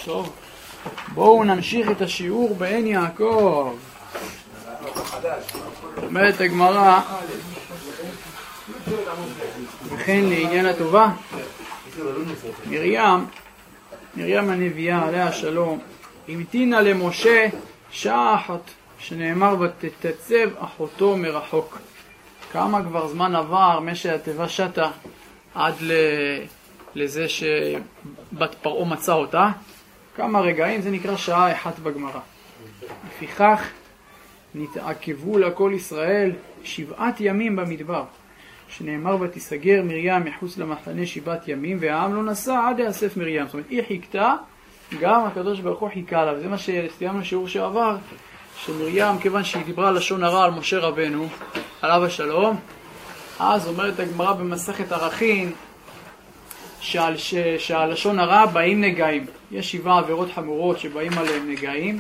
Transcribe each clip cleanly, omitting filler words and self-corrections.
טוב, בואו נמשיך את השיעור בעין יעקב. אומרת הגמרא, וכן לעניין הטובה, מרים הנביאה עליה השלום, המתינה למשה שעה אחת, שנאמר ותתייצב אחותו מרחוק. כמה כבר זמן עבר משהתיבה שתה עד לזה שבת פרעה מצא אותה? כמה רגעים, זה נקרא שעה אחת בגמרא. לפיכך נתעכבו לכל ישראל 7 ימים במדבר, שנאמר ותיסגר מרים מחוץ למחנה 7 ימים, והעם לא נסע עד יאסף מרים. זאת אומרת, היא חיכתה, גם הקדוש ברוך הוא חיכה לה. וזה מה שסיימנו שיעור שעבר, שמרים, כיוון שהיא דיברה לשון הרע על משה רבנו עליו השלום, אז אומרת הגמרא במסכת ערכין שהלשון הרע באים נגעים. יש 7 עבירות חמורות שבאים עליהם נגעים,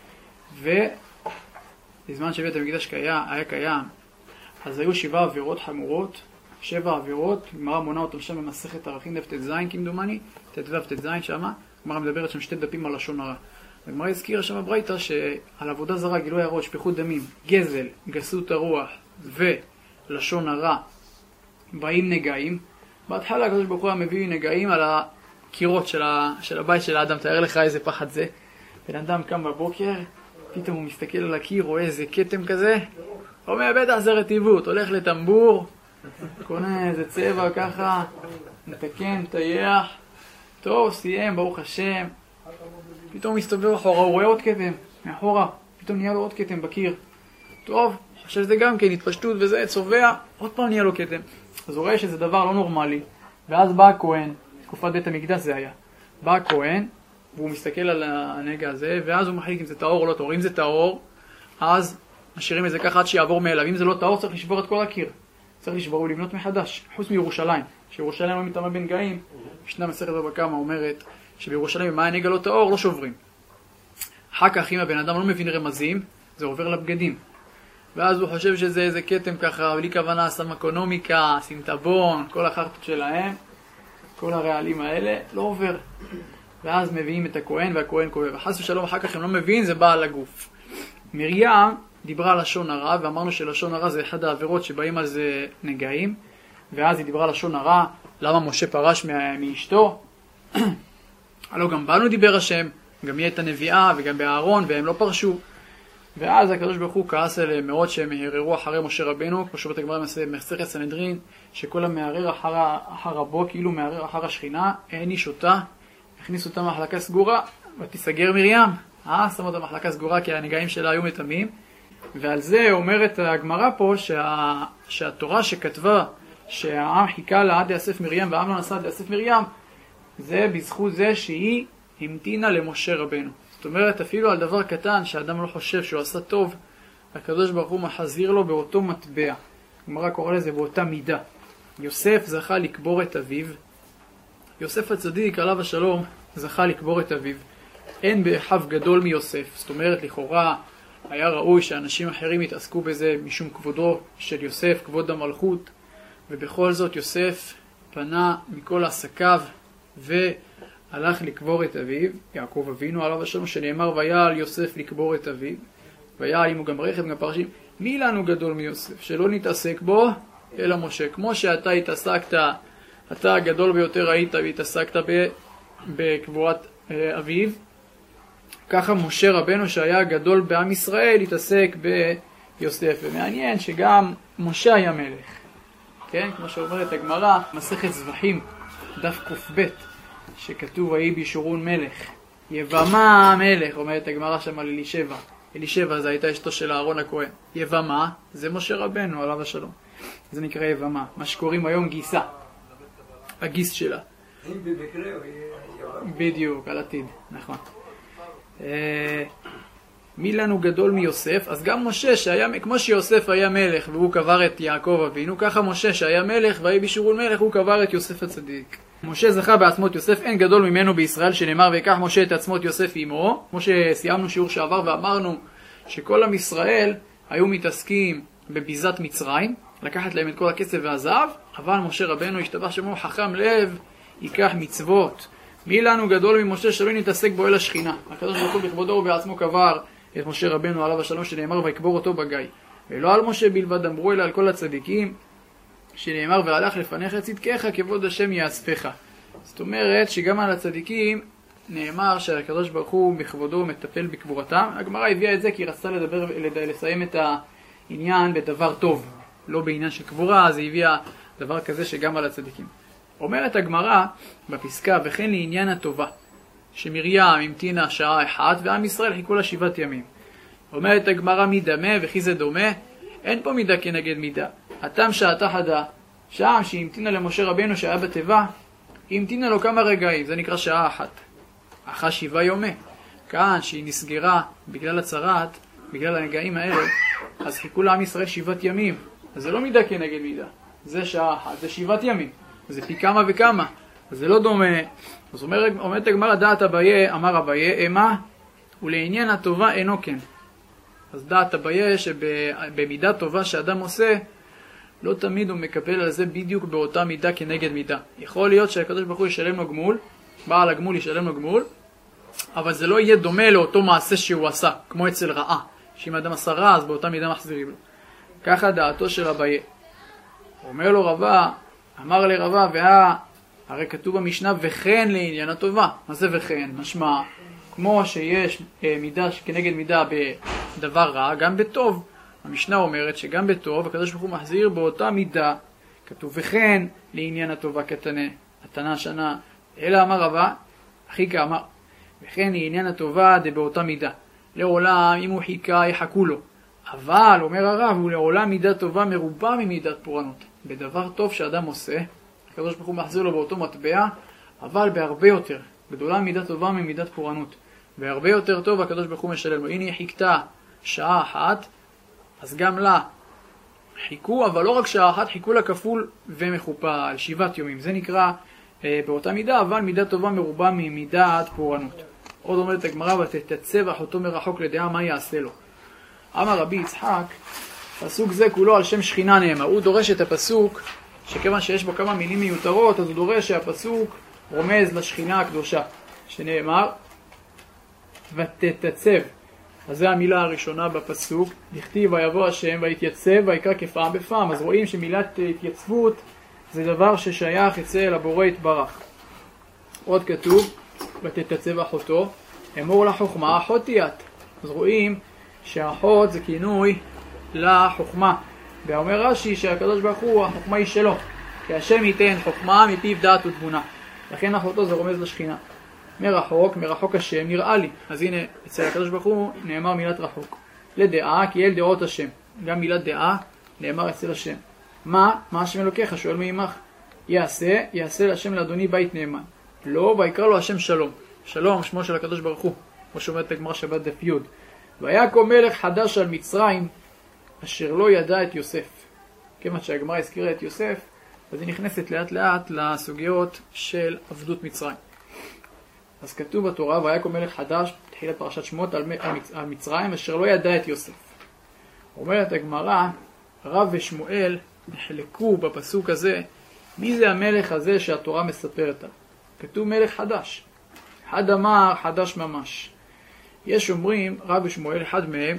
ובזמן שבית המקדש היה קיים, אז היו 7 עבירות חמורות, 7 עבירות, גמרא מונה אותם שם במסכת ערכין דף ט"ז כמדומני, ט"ו ט"ז שמה, גמרא מדברת שם 2 דפים על לשון הרע. הגמרא הזכירה שם הברייתא שעל עבודה זרה, גילוי עריות, שפיכות דמים, גזל, גסות הרוח ולשון הרע באים נגעים. בהתחלה הקדוש ברוך הוא מביא נגעים על הקירות של הבית של האדם. תאר לך איזה פחד זה. בן אדם קם בבוקר, פתאום הוא מסתכל על הקיר, רואה איזה כתם כזה, אומר בטח זה רטיבות, הולך לטמבור, קונה איזה צבע ככה, מתקן, מטייח, טוב, סיים, ברוך השם. פתאום הוא מסתובב אחורה, הוא רואה עוד כתם מאחורה, פתאום נהיה לו עוד כתם בקיר. טוב, חושב שזה גם כן התפשטות וזה, צובע, עוד פעם נהיה לו כתם. אז הוא רואה שזה דבר לא נורמלי, ואז בא הכהן, תקופת בית המקדש זה היה, בא הכהן, והוא מסתכל על הנגע הזה, ואז הוא מחליט אם זה טהור או לא טהור. אם זה טהור, אז משאירים את זה ככה עד שיעבור מאליו. אם זה לא טהור, צריך לשבור את כל הקיר. צריך לשבור ולבנות מחדש, חוץ מירושלים. שירושלים לא מטמא בנגעים, משנה מסכת בבא קמא אומרת שבירושלים אם הנגע לא טהור, לא שוברים. אחר כך אם הבן אדם לא מבין רמזים, זה עובר לבגדים. ואז הוא חושב שזה איזה כתם ככה, בלי כוונה, סם אקונומיקה, סמטבון, כל החרטות שלהם, כל הרעלים האלה, לא עובר. ואז מביאים את הכהן, והכהן כואב. וחס ושלום, אחר כך הם לא מבין, זה בא על הגוף. מרים דיברה על לשון הרע, ואמרנו שלשון הרע זה אחד העבירות שבאים על זה נגעים. ואז היא דיברה על לשון הרע, למה משה פרש מאשתו? הלוא גם בנו דיבר השם, גם היא הייתה נביאה, וגם באהרון, והם לא פרשו. ואז הקדוש ברוך הוא כעס עליהם מאוד שהם הררו אחרי משה רבנו, כמו שאומרת הגמרא במסכת סנהדרין, שכל המערער אחר רבו כאילו מערער אחר השכינה, אין איש אותה, הכניס אותה מחלקה סגורה, ותיסגר מרים. שם אותה מחלקה סגורה כי הנגעים שלה היו מטמאים. ועל זה אומרת הגמרא פה שהתורה שכתבה שהעם חיכה לה עד יאסף מרים והעם לא נסע עד יאסף מרים, זה בזכות זה שהיא המתינה למשה רבנו. זאת אומרת, אפילו על דבר קטן שהאדם לא חושב שהוא עשה טוב, הקדוש ברוך הוא מחזיר לו באותו מטבע. הגמרא קורא לזה באותה מידה. יוסף זכה לקבור את אביו. יוסף הצדיק עליו השלום זכה לקבור את אביו. אין באחיו גדול מיוסף. זאת אומרת, לכאורה היה ראוי שאנשים אחרים יתעסקו בזה משום כבודו של יוסף, כבוד המלכות. ובכל זאת יוסף פנה מכל עסקיו הלך לקבור את אביו, יעקב אבינו עליו השלום, שנאמר ויעל יוסף לקבור את אביו, ויעל עמו גם רכב גם פרשים. מי לנו גדול מיוסף שלא נתעסק בו אלא משה. כמו שאתה התעסקת, אתה הגדול ביותר היית והתעסקת בקבורת אביו, ככה משה רבנו שהיה הגדול בעם ישראל התעסק ביוסף. ומעניין שגם משה היה מלך, כן? כמו שאומרת הגמרא מסכת זבחים דף ק"ב, שכתוב ויהי בישורון מלך, יבמה מלך, אומרת הגמרא שם על אלישבע. אלישבע זה הייתה אשתו של אהרון הכהן. יבמה זה משה רבנו עליו השלום, זה נקרא יבמה, מה שקוראים היום גיסה, הגיס שלה. אם במקרה הוא יהיה יבמה. בדיוק, על עתיד, נכון. מי לנו גדול מיוסף? אז גם משה שהיה, כמו שיוסף היה מלך והוא קבר את יעקב אבינו, ככה משה שהיה מלך ויהי בישורון מלך הוא קבר את יוסף הצדיק. משה זכה בעצמות יוסף, אין גדול ממנו בישראל, שנאמר ויקח משה את עצמות יוסף עמו. כמו שסיימנו שיעור שעבר ואמרנו שכל עם ישראל היו מתעסקים בביזת מצרים, לקחת להם את כל הכסף והזהב, אבל משה רבנו השתבח שמו חכם לב, ייקח מצוות מי לנו גדול ממשה שלא נתעסק בו אל השכינה. הקדוש ברוך הוא בכבודו ובעצמו קבר את משה רבנו עליו השלום שנאמר ויקבור אותו בגיא. ולא על משה בלבד אמרו אלא על כל הצדיקים שנאמר והלך לפניך צדקך כבוד השם יאספך. זאת אומרת שגם על הצדיקים נאמר שהקדוש ברוך הוא בכבודו מטפל בקבורתם. הגמרא הביאה את זה כי היא רצתה לסיים את העניין בדבר טוב, לא בעניין של קבורה, אז היא הביאה דבר כזה שגם על הצדיקים. אומרת הגמרא בפסקה וכן לעניין הטובה שמרים המתינה שעה אחת ועם ישראל חיכו לה 7 ימים. אומרת הגמרא מי דמה וכי זה דומה, אין פה מידה כנגד מידה. התם שעתה חדה, שם שהמתינה למשה רבנו שהיה בתיבה, היא המתינה לו כמה רגעים, זה נקרא שעה אחת. אחרי 7 יומי. כאן שהיא נסגרה בגלל הצרת, בגלל הנגעים האלה, אז חיכו לעם ישראל 7 ימים. אז זה לא מידה כנגד מידה, זה שעה אחת, זה 7 ימים. זה פי כמה וכמה, אז זה לא דומה. אז אומרת הגמרא דעת אביי, אמר אביי, אמה, ולעניין הטובה אינו כן. אז דעת אביי שבמידה טובה שאדם עושה, לא תמיד הוא מקבל על זה בדיוק באותה מידה כנגד מידה. יכול להיות שהקדוש ברוך הוא ישלם לו גמול, בעל הגמול ישלם לו גמול, אבל זה לא יהיה דומה לאותו מעשה שהוא עשה, כמו אצל רעה. שאם אדם עשה רע, אז באותה מידה מחזירים לו. ככה דעתו של אביי. אומר לו רבה, אמר לרבה, הרי כתוב במשנה וכן לעניין הטובה. מה זה וכן? משמע, כמו שיש מידה כנגד מידה בדבר רע, גם בטוב. המשנה אומרת שגם בטוב, הקדוש ברוך הוא מחזיר באותה מידה. כתוב וכן לעניין הטובה קטנה, התנה שנה. אלא אמר רבה, אחי כאמר, וכן לעניין הטובה באותה מידה. לעולם אם הוא חיכה יחכו לו. אבל, אומר הרב, הוא לעולם מידה טובה מרובה ממידת פורענות. בדבר טוב שאדם עושה, הקדוש ברוך הוא מחזיר לו באותו מטבע, אבל בהרבה יותר. גדולה מידה טובה ממידת פורענות. בהרבה יותר טוב הקדוש ברוך הוא משלם לו. הנה היא חיכתה שעה אחת, אז גם לה חיכו, אבל לא רק שעה אחת, חיכו לה כפול ומכופל, 7 ימים. זה נקרא באותה מידה, אבל מידה טובה מרובה ממידת פורענות. עוד אומרת הגמרא, ותתצב אחותו מרחוק לדעה מה יעשה לו. אמר רבי יצחק, פסוק זה כולו על שם שכינה נאמר. הוא דורש את הפסוק, שכיוון שיש בו כמה מילים מיותרות, אז הוא דורש שהפסוק רומז לשכינה הקדושה, שנאמר, ותתצב. אז זו המילה הראשונה בפסוק, לכתיב ויבוא השם ויתייצב ויקרא כפעם בפעם. אז רואים שמילת התייצבות זה דבר ששייך אצל הבורא יתברך. עוד כתוב, ותתצב אחותו, אמור לחוכמה אחותי את. אז רואים שהאחות זה כינוי לחוכמה. ואומר רש"י שהקדוש ברוך הוא, החוכמה היא שלו. כי השם ייתן חוכמה מפיו דעת ותבונה. לכן אחותו זה רומז לשכינה. מרחוק השם נראה לי. אז הנה, אצל הקדוש ברוך הוא נאמר מילת רחוק. לדעה, כי אל דעות השם. גם מילת דעה נאמר אצל השם. מה השם אלוקיך? שואל מעמך. יעשה להשם לאדוני בית נאמן. לא, ויקרא לו השם שלום. שלום, שמו של הקדוש ברוך הוא. כמו שאומרת הגמרא שבת דף י'. ויקום מלך חדש על מצרים, אשר לא ידע את יוסף. כיוון שהגמרא הזכירה את יוסף, אז היא נכנסת לאט לאט לסוגיות של עבדות מצרים. אז כתוב בתורה, ויקום מלך חדש, תחילת פרשת שמות, על מצרים, אשר לא ידע את יוסף. אומרת הגמרא, רב ושמואל נחלקו בפסוק הזה, מי זה המלך הזה שהתורה מספרת עליו? כתוב מלך חדש. אחד אמר חדש ממש. יש אומרים, רב ושמואל, אחד מהם,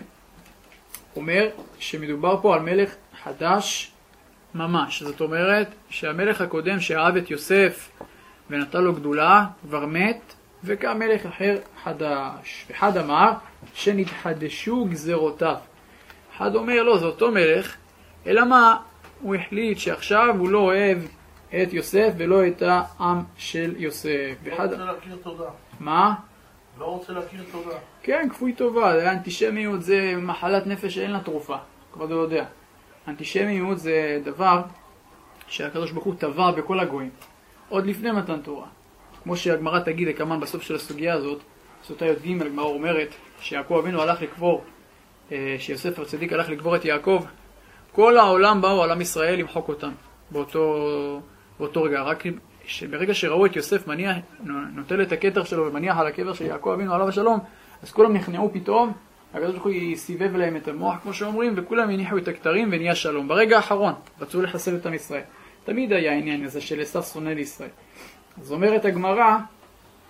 אומר שמדובר פה על מלך חדש ממש. זאת אומרת שהמלך הקודם שאהב את יוסף ונתן לו גדולה כבר מת, וקם מלך אחר חדש. אחד אמר שנתחדשו גזרותיו. אחד אומר לא, זה אותו מלך, אלא מה? הוא החליט שעכשיו הוא לא אוהב את יוסף ולא את העם של יוסף. לא רוצה להכיר תודה. מה? לא רוצה להכיר תודה. כן, כפוי טובה. אנטישמיות זה מחלת נפש שאין לה תרופה. כבר לא יודע. אנטישמיות זה דבר שהקדוש ברוך הוא טבע בכל הגויים. עוד לפני מתן תורה. כמו שהגמרא תגיד, כמובן בסוף של הסוגיה הזאת, סוטה י"ג, הגמרא אומרת שיעקב אבינו הלך לקבור, שיוסף הצדיק הלך לקבור את יעקב, כל העולם באו על עם ישראל למחוק אותם באותו רגע. רק שברגע שראו את יוסף נוטל את הכתר שלו ומניח על הקבר של יעקב אבינו עליו השלום, אז כולם נכנעו פתאום, הקדוש ברוך הוא סיבב להם את המוח כמו שאומרים, וכולם הניחו את הכתרים ונהיה שלום. ברגע האחרון רצו לחסל את עם ישראל. תמיד היה העניין הזה של עשיו שונא לישראל. אז אומרת הגמרא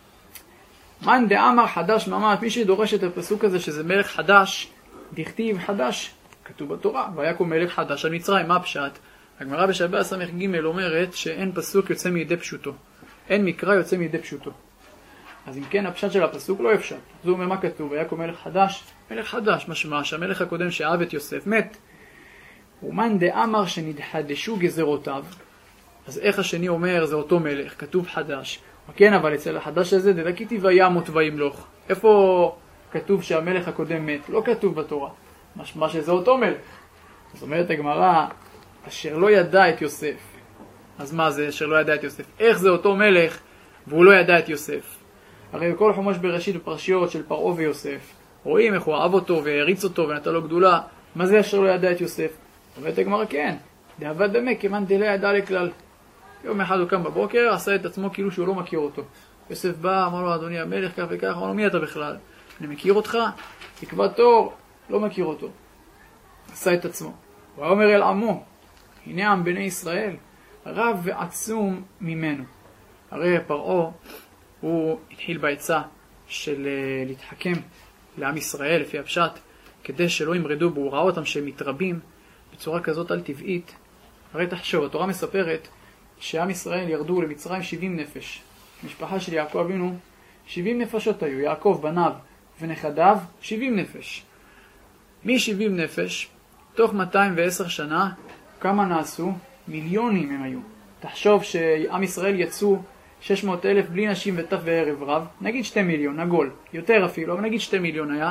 מאן דאמר חדש ממש, מי שדורש את הפסוק הזה שזה מלך חדש, דכתיב חדש, כתוב בתורה, ויקום מלך חדש על מצרים. מה פשט? הגמרא בשבוע ס"ג אומרת שאין פסוק יוצא מידי פשוטו, אין מקרא יוצא מידי פשוטו. אז אם כן הפשט של הפסוק לא יפשט. זה אומר מה כתוב, ויקום מלך חדש, מלך חדש, משמע שהמלך הקודם שאהב את יוסף מת. ומאן דאמר שנתחדשו גזרותיו, אז איך השני אומר זה אותו מלך, כתוב חדש. כן, אבל אצל החדש הזה דלקיתי וימות וימלוך. איפה כתוב שהמלך הקודם מת? לא כתוב בתורה. משמע שזה אותו מלך. זאת אומרת הגמרא, אשר לא ידע את יוסף. אז מה זה אשר לא ידע את יוסף? איך זה אותו מלך והוא לא ידע את יוסף? הרי בכל חומש בראשית בפרשיות של פרעה ויוסף, רואים איך הוא אהב אותו והריץ אותו ונתן לו גדולה. מה זה אשר לא ידע את יוסף? אומרת הגמרא, כן, דאבד דמה כמאן דלא ידע לכלל. יום אחד הוא קם בבוקר, עשה את עצמו כאילו שהוא לא מכיר אותו. יוסף בא, אמר לו, אדוני המלך, כך וכך, אמר לו, מי אתה בכלל? אני מכיר אותך? תקבע תור, לא מכיר אותו. עשה את עצמו. ואומר אל עמו, הנה עם בני ישראל, רב ועצום ממנו. הרי פרעה, הוא התחיל בעצה של להתחכם לעם ישראל, לפי הפשט, כדי שלא ימרדו בו, הוא ראה אותם שהם מתרבים בצורה כזאת על טבעית. הרי תחשוב, התורה מספרת שעם ישראל ירדו למצרים 70 נפש. משפחה של יעקב אבינו, 70 נפשות היו, יעקב בניו ונכדיו, 70 נפש. מ-70 נפש, תוך 210 שנה, כמה נעשו? מיליונים הם היו. תחשוב שעם ישראל יצאו 600,000 בלי נשים וטף וערב רב, נגיד 2 מיליון, עגול, יותר אפילו, אבל נגיד 2 מיליון היה,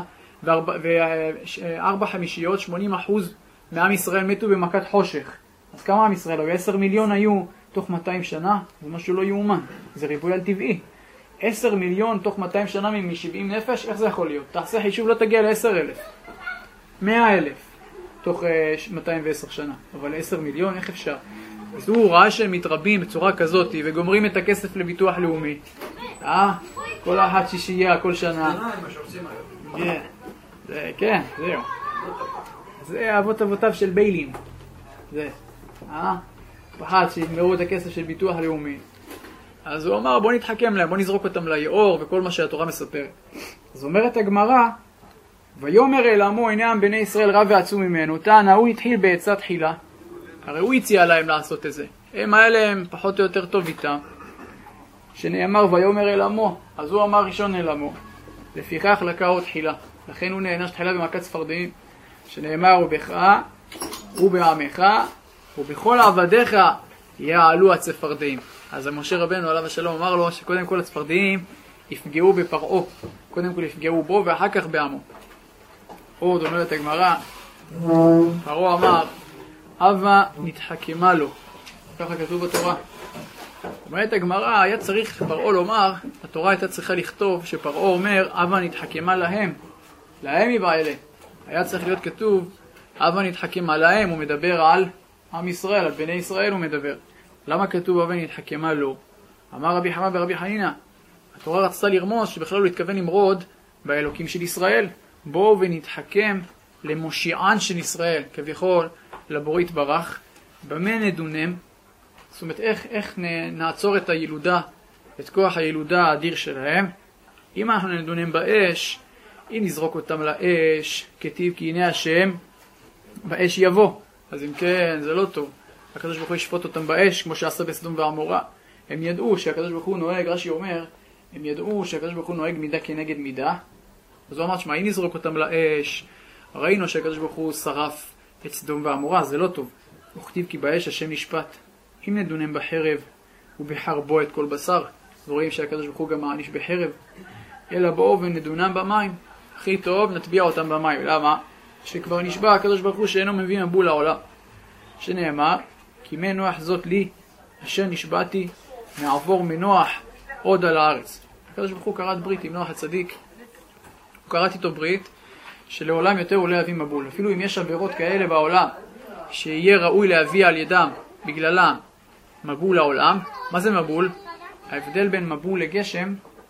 ו4 חמישיות, 80% מעם ישראל מתו במכת חושך. אז כמה עם ישראל היו? 10 מיליון היו תוך 200 שנה, זה משהו לא יאומן, זה ריבוי על טבעי. 10 מיליון תוך 200 שנה מ-70 נפש, איך זה יכול להיות? תעשה חישוב, לא תגיע ל10,000. 100,000 תוך 210 שנה, אבל 10 מיליון, איך אפשר? אז הוא ראה שהם מתרבים בצורה כזאת וגומרים את הכסף לביטוח לאומי. כל אחת שישייה, כל שנה. כן, זהו. זה אבותיו של ביילין. זה. פחד שיגמרו את הכסף של ביטוח לאומי. אז הוא אמר, בוא נתחכם להם, בוא נזרוק אותם ליאור וכל מה שהתורה מספרת. אז אומרת הגמרא, ויאמר אל עמו, הנה עם בני ישראל רב ועצום ממנו. טענה, הוא התחיל בעצה תחילה. הרי הוא הציע להם לעשות את זה. הם היה להם פחות או יותר טוב איתם. שנאמר ויאמר אל עמו, אז הוא אמר ראשון אל עמו. לפיכך לקהו תחילה. לכן הוא נענש תחילה במכת צפרדעים. שנאמר ובך ובעמך ובכל עבדיך יעלו הצפרדעים. אז משה רבנו עליו השלום אמר לו שקודם כל הצפרדעים יפגעו בפרעה. קודם כל יפגעו בו ואחר כך בעמו. עוד אומרת הגמרא, פרעה אמר, אבא נתחכמה לו. ככה כתוב בתורה. אומרת הגמרא, היה צריך פרעה לומר, התורה הייתה צריכה לכתוב שפרעה אומר, אבא נתחכמה להם. להם היא בעלה. היה צריך להיות כתוב, אבא נתחכמה להם, הוא מדבר על עם ישראל, על בני ישראל הוא מדבר. למה כתוב אבא נתחכמה לו? אמר רבי חמא ורבי חנינא, התורה רצתה לרמוז שבכלל הוא התכוון למרוד באלוקים של ישראל. בואו ונתחכם למושיען של ישראל, כביכול לבורא יתברך. במה נדונם? זאת אומרת, איך נעצור את הילודה, את כוח הילודה האדיר שלהם? אם אנחנו נדונם באש, אם נזרוק אותם לאש, כתיב כי הנה השם באש יבוא. אז אם כן, זה לא טוב. הקדוש ברוך הוא ישפוט אותם באש, כמו שעשה בסדום ועמורה. הם ידעו שהקדוש ברוך הוא נוהג, רש"י אומר, הם ידעו שהקדוש ברוך הוא נוהג מידה כנגד מידה. אז הוא אמר, שמע, אם נזרוק אותם לאש, ראינו שהקדוש ברוך הוא שרף את סדום ועמורה, זה לא טוב. וכתיב כי באש השם נשפט. אם נדונם בחרב ובחרבו את כל בשר, אז רואים שהקדוש ברוך הוא גם מעניש בחרב. אלא בואו ונדונם במים. הכי טוב נטביע אותם במים. למה? שכבר נשבע הקדוש ברוך הוא שאינו מביא מבול לעולם. שנאמר, כי מנוח זאת לי, אשר נשבעתי מעבור מנוח עוד על הארץ. הקדוש ברוך הוא קראת ברית עם נוח הצדיק. הוא קראת איתו ברית שלעולם יותר הוא לא יביא מבול. אפילו אם יש עבירות כאלה בעולם שיהיה ראוי להביא על ידם בגללם מבול לעולם. מה זה מבול? ההבדל בין מבול לגשם,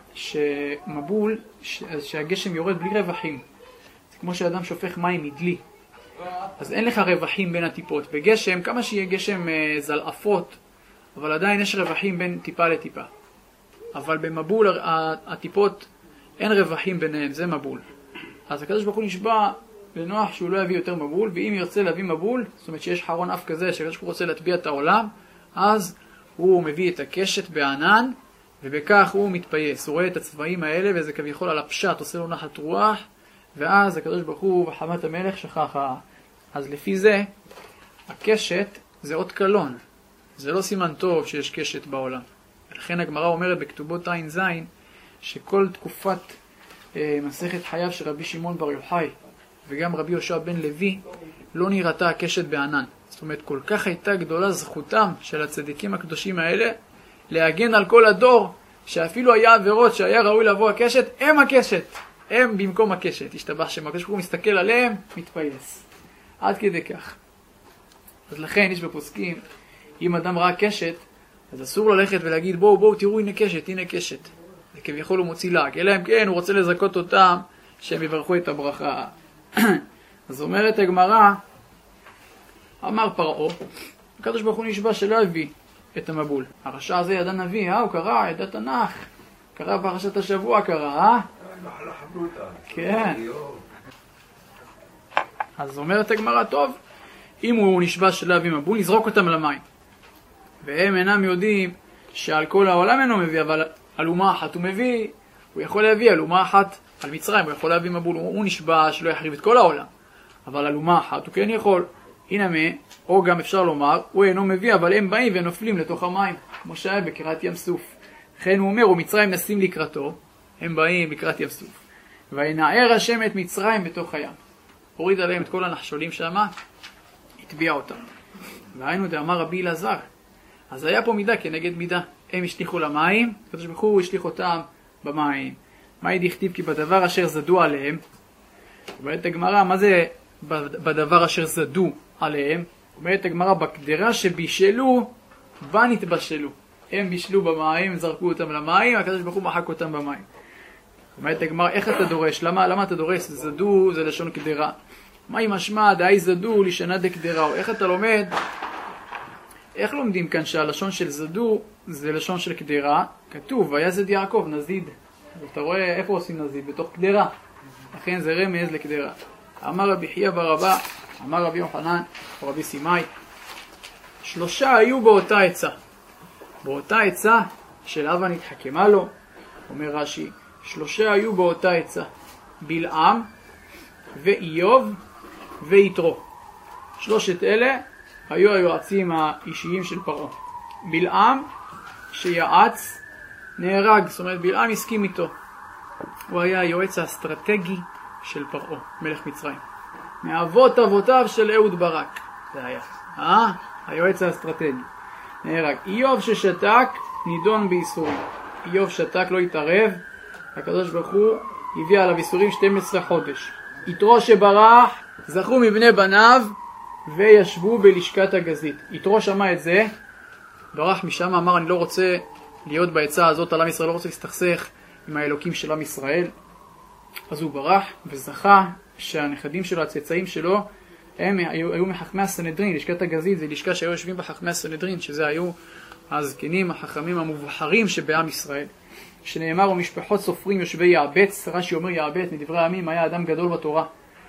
שמבול, שהגשם יורד בלי רווחים. זה כמו שאדם שופך מים מדלי. אז אין לך רווחים בין הטיפות. בגשם, כמה שיהיה גשם זלעפות, אבל עדיין יש רווחים בין טיפה לטיפה. אבל במבול הטיפות אין רווחים ביניהם, זה מבול. אז הקדוש ברוך הוא נשבע לנוח שהוא לא יביא יותר מבול, ואם ירצה להביא מבול, זאת אומרת שיש חרון אף כזה שהקדוש ברוך הוא רוצה להטביע את העולם, אז הוא מביא את הקשת בענן, ובכך הוא מתפייס. הוא רואה את הצבעים האלה, וזה כביכול על הפשט, עושה לו נחת רוח, ואז הקדוש ברוך הוא בחמת המלך שכח. אז לפי זה, הקשת זה אות קלון. זה לא סימן טוב שיש קשת בעולם. לכן הגמרא אומרת בכתובות ע"ז, שכל תקופת מסכת חייו של רבי שמעון בר יוחאי, וגם רבי יהושע בן לוי, לא נראתה הקשת בענן. זאת אומרת, כל כך הייתה גדולה זכותם של הצדיקים הקדושים האלה, להגן על כל הדור, שאפילו היה עבירות שהיה ראוי לבוא הקשת, הם הקשת. הם במקום הקשת. השתבח שם, הקדוש ברוך הוא מסתכל עליהם, מתפייס. עד כדי כך. אז לכן יש בפוסקים, אם אדם ראה קשת, אז אסור ללכת ולהגיד, בואו, תראו, הנה קשת, הנה קשת. זה כביכול הוא מוציא לעג. אלא אם כן, הוא רוצה לזכות אותם, שהם יברכו את הברכה. אז אומרת הגמרא, אמר פרעה, הקדוש ברוך הוא נשבע שלא הביא את המבול. הרשע הזה ידע נביא, הוא קרא, ידע תנ"ך. קרא פרשת השבוע, קרא, כן. אז אומרת הגמרא, טוב, אם הוא נשבע שלא הביא מבול, נזרוק אותם למים. והם אינם יודעים שעל כל העולם אינו מביא, אבל על אומה אחת הוא מביא, הוא יכול להביא על אומה אחת, על מצרים הוא יכול להביא מבול, הוא נשבע שלא יחריב את כל העולם, אבל על אומה אחת הוא כן יכול. הנה או גם אפשר לומר, הוא אינו מביא, אבל הם באים ונופלים לתוך המים, כמו שהיה בקריעת ים סוף. לכן הוא אומר, ומצרים נסים לקראתו, הם באים לקראת ים סוף. וינער השם את מצרים בתוך הים. הוריד עליהם את כל הנחשולים שמה, הטביע אותם. והיינו דאמר רבי אלעזר. אז היה פה מידה כנגד מידה. הם השליחו למים, הקדוש ברוך הוא השליח אותם במים. מה דכתיב כי בדבר אשר זדו עליהם? אומרת הגמרא, מה זה בדבר אשר זדו עליהם? אומרת הגמרא, בקדרה שבישלו, בה נתבשלו. הם בישלו במים, זרקו אותם למים, הקדוש ברוך הוא מחק אותם במים. אומרת הגמרא, איך אתה דורש? למה אתה דורש? זדו זה לשון קדרה. מה היא משמע? דאי זדו לשנה דקדרה. איך אתה לומד? איך לומדים כאן שהלשון של זדו זה לשון של קדרה? כתוב, ויזד יעקב נזיד. אתה רואה איפה עושים נזיד? בתוך קדרה. לכן זה רמז לקדרה. אמר רבי חייא בר אבא, אמר רבי יוחנן, או רבי סימאי, 3 היו באותה עצה. באותה עצה של הווה נתחכמה לו, אומר רש"י, 3 היו באותה עצה. בלעם ואיוב ויתרו. 3 אלה היו היועצים האישיים של פרעה. בלעם שיעץ נהרג, זאת אומרת בלעם הסכים איתו. הוא היה היועץ האסטרטגי של פרעה, מלך מצרים. מאבות אבותיו של אהוד ברק. זה היה. היועץ האסטרטגי. נהרג. איוב ששתק נידון בייסורים. איוב שתק, לא התערב. הקדוש ברוך הוא הביא עליו ייסורים 12 חודש. יתרו שברח, זכו מבני בניו וישבו בלשכת הגזית. יתרו שמע את זה, ברח משם, אמר אני לא רוצה להיות בעצה הזאת על עם ישראל, לא רוצה להסתכסך עם האלוקים של עם ישראל. אז הוא ברח וזכה שהנכדים שלו, הצאצאים שלו, הם היו מחכמי הסנהדרין. לשכת הגזית זה לשכה שהיו יושבים בחכמי הסנהדרין, שזה היו הזקנים, החכמים המובחרים שבעם ישראל. שנאמר ומשפחות סופרים יושבי יעבץ, רש"י אומר יעבץ מדברי הימים היה אדם גדול בתורה.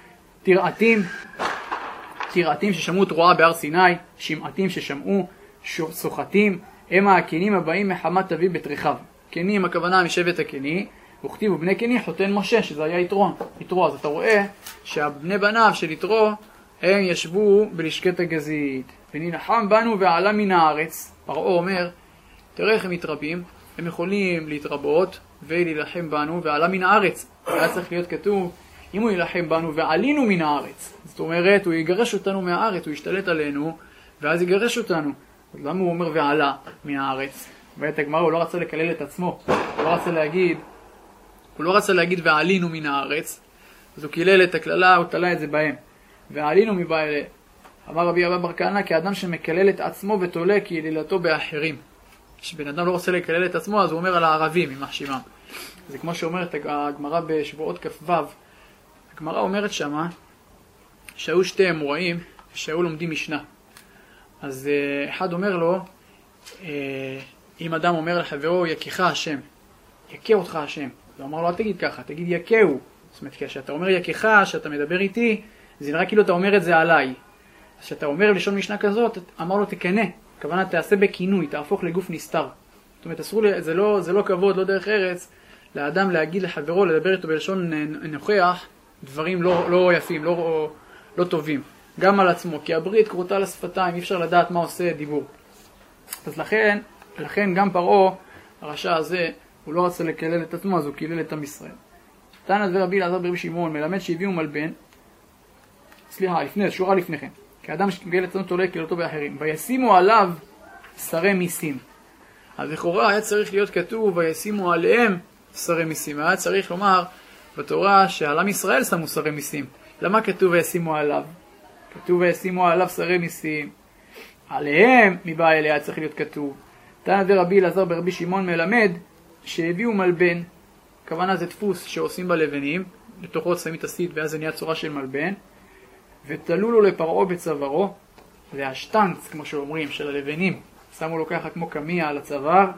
תרעתים ששמעו תרועה בהר סיני, שמעתים ששמעו, סוחתים, הם הכנים הבאים מחמת אבי בית רחב. כנים הכוונה משבט הכני, וכתיבו בני כני חותן משה, שזה היה יתרו. אז אתה רואה שהבני בניו של יתרו הם ישבו בלשכת הגזית. ונלחם בנו ועלה מן הארץ. פרעה אומר, תראה איך הם מתרבים, הם יכולים להתרבות ולהילחם בנו ועלה מן הארץ. היה צריך להיות כתוב, אם הוא ילחם בנו ועלינו מן הארץ. זאת אומרת, הוא יגרש אותנו מהארץ, הוא ישתלט עלינו ואז יגרש אותנו. אז למה הוא אומר ועלה מן הארץ? ואת הגמרא הוא לא רצה לקלל את עצמו. הוא לא רצה להגיד ועלינו מן הארץ. אז הוא קילל את הכללה, הוא תלה את זה בהם. ועלינו מבא אלה. אמר רבי אבא בר כהנא, כאדם שמקלל את עצמו ותולה כילילתו באחרים. כשבן אדם לא רוצה לקלל את עצמו, אז הוא אומר על הערבים, יימח שמם. זה כמו שאומרת הגמרא בשבועות כ"ו. הגמרא אומרת שמה, שהיו 2 אמוראים שהיו לומדים משנה. אז אחד אומר לו, אם אדם אומר לחברו, יכיך השם, יכיר אותך השם. אז הוא אמר לו, אל תגיד ככה, תגיד יקהו. זאת אומרת, כשאתה אומר יקחה, שאתה מדבר איתי, זה נראה כאילו אתה אומר את זה עליי. אז כשאתה אומר לשון משנה כזאת, אמר לו תקנה. הכוונה תעשה בכינוי, תהפוך לגוף נסתר. זאת אומרת, אסור לי, זה לא כבוד, לא דרך ארץ, לאדם להגיד לחברו, לדבר איתו בלשון נוכח, דברים לא יפים, לא טובים. גם על עצמו, כי הברית קרוטה לשפתיים, אי אפשר לדעת מה עושה דיבור. אז לכן גם פרעה, הרשע הזה, הוא לא רצה לקלל את עצמו, אז הוא קילל את עם ישראל. תנא ורבי אלעזר ברבי שמעון מלמד שהביאו מלבן, שורה לפניכם, כי האדם שקיבל את עצמו תולה קללתו באחרים, וישימו עליו שרי מיסים. אז לכאורה היה צריך להיות כתוב, וישימו עליהם שרי מיסים. היה צריך לומר בתורה שעל עם ישראל שמו שרי מיסים. למה כתוב וישימו עליו? כתוב וישימו עליו שרי מיסים. עליהם מבא אליה היה צריך להיות כתוב. תנא ורבי אלעזר ברבי שמעון מלמד שהביאו מלבן, הכוונה זה דפוס שעושים בלבנים, לתוכו שמים את הסיד ואז זה נהיה צורה של מלבן, ותלו לו לפרעה בצווארו, זה השטנץ כמו שאומרים של הלבנים, שמו לו ככה כמו קמיע על הצוואר,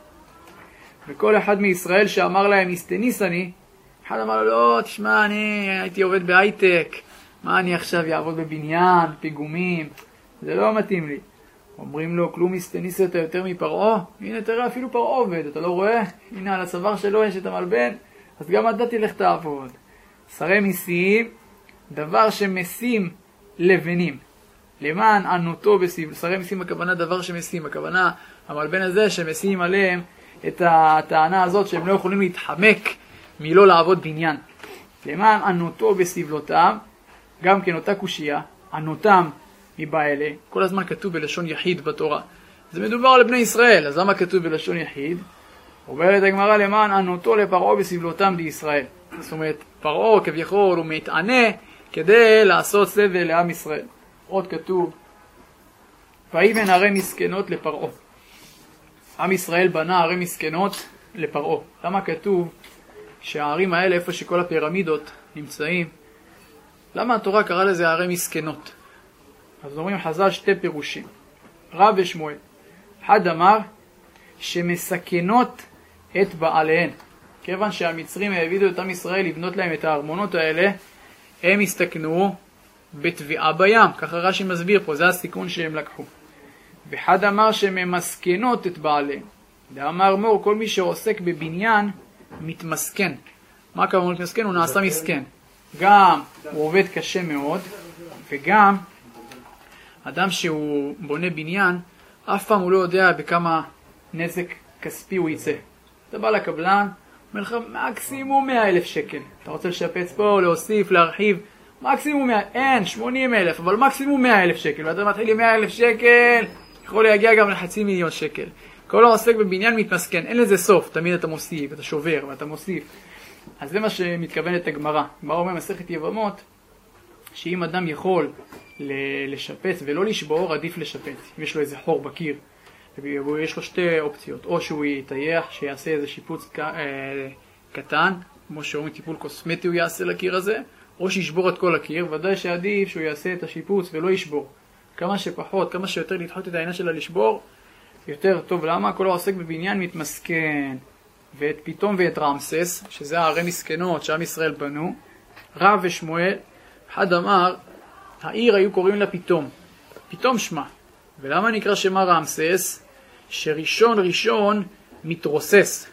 וכל אחד מישראל שאמר להם הסתניס אני, אחד אמר לו לא תשמע אני הייתי עובד בהייטק, מה אני עכשיו יעבוד בבניין, פיגומים, זה לא מתאים לי. אומרים לו, כלום הסתניס אתה יותר מפרעה? הנה תראה אפילו פרעה עובד, אתה לא רואה? הנה על הצוואר שלו יש את המלבן, אז גם אתה תלך תעבוד. שרי מיסים, דבר שמשים לבנים. למען ענותו בסביב, שרי מיסים הכוונה דבר שמשים, הכוונה המלבן הזה שמשים עליהם את הטענה הזאת שהם לא יכולים להתחמק מלא לעבוד בניין. למען ענותו בסבלותם, גם כן אותה קושייה, ענותם מבא אלה, כל הזמן כתוב בלשון יחיד בתורה. זה מדובר על בני ישראל, אז למה כתוב בלשון יחיד? אומרת הגמרא למען ענותו לפרעה בסבלותם בישראל. זאת אומרת, פרעה כביכול הוא מתענה כדי לעשות סבל לעם ישראל. עוד כתוב, ויבן ערי מסכנות לפרעה. עם ישראל בנה ערי מסכנות לפרעה. למה כתוב שהערים האלה, איפה שכל הפירמידות נמצאים, למה התורה קראה לזה ערי מסכנות? אז אומרים חז"ל שתי פירושים, רב ושמואל. אחד אמר שמסכנות את בעליהן. כיוון שהמצרים העבידו את עם ישראל לבנות להם את הארמונות האלה, הם הסתכנו בטביעה בים. ככה רש"י מסביר פה, זה הסיכון שהם לקחו. ואחד אמר שממסכנות את בעליהן. ואמר מור, כל מי שעוסק בבניין מתמסכן. מה הכוונה מתמסכן? הוא נעשה מסכן. גם הוא עובד קשה מאוד, וגם אדם שהוא בונה בניין, אף פעם הוא לא יודע בכמה נזק כספי הוא יצא. אתה בא לקבלן, אומר לך מקסימום 100,000 שקל. אתה רוצה לשפץ פה, להוסיף, להרחיב, מקסימום 100, אין, 80,000, אבל מקסימום 100,000 שקל. ואתה מתחיל עם 100,000 שקל, יכול להגיע גם ל500,000 שקל. כל העוסק בבניין מתמסכן, אין לזה סוף, תמיד אתה מוסיף, אתה שובר ואתה מוסיף. אז זה מה שמתכוונת הגמרא. הגמרא אומר מסכת יבמות, שאם אדם יכול לשפץ ולא לשבור, עדיף לשפץ. אם יש לו איזה חור בקיר, יש לו שתי אופציות, או שהוא יטייח, שיעשה איזה שיפוץ קטן, כמו שאומרים טיפול קוסמטי הוא יעשה לקיר הזה, או שישבור את כל הקיר, ודאי שעדיף שהוא יעשה את השיפוץ ולא ישבור. כמה שפחות, כמה שיותר לדחות את העניין שלה לשבור, יותר טוב. למה? כל העוסק בבניין מתמסכן. ואת פיתום ואת רמסס, שזה הערי מסכנות שעם ישראל בנו, רב ושמואל, אחד אמר, העיר היו קוראים לה פיתום. פיתום שמה. ולמה נקרא שמה רמסס? שראשון ראשון מתרוסס.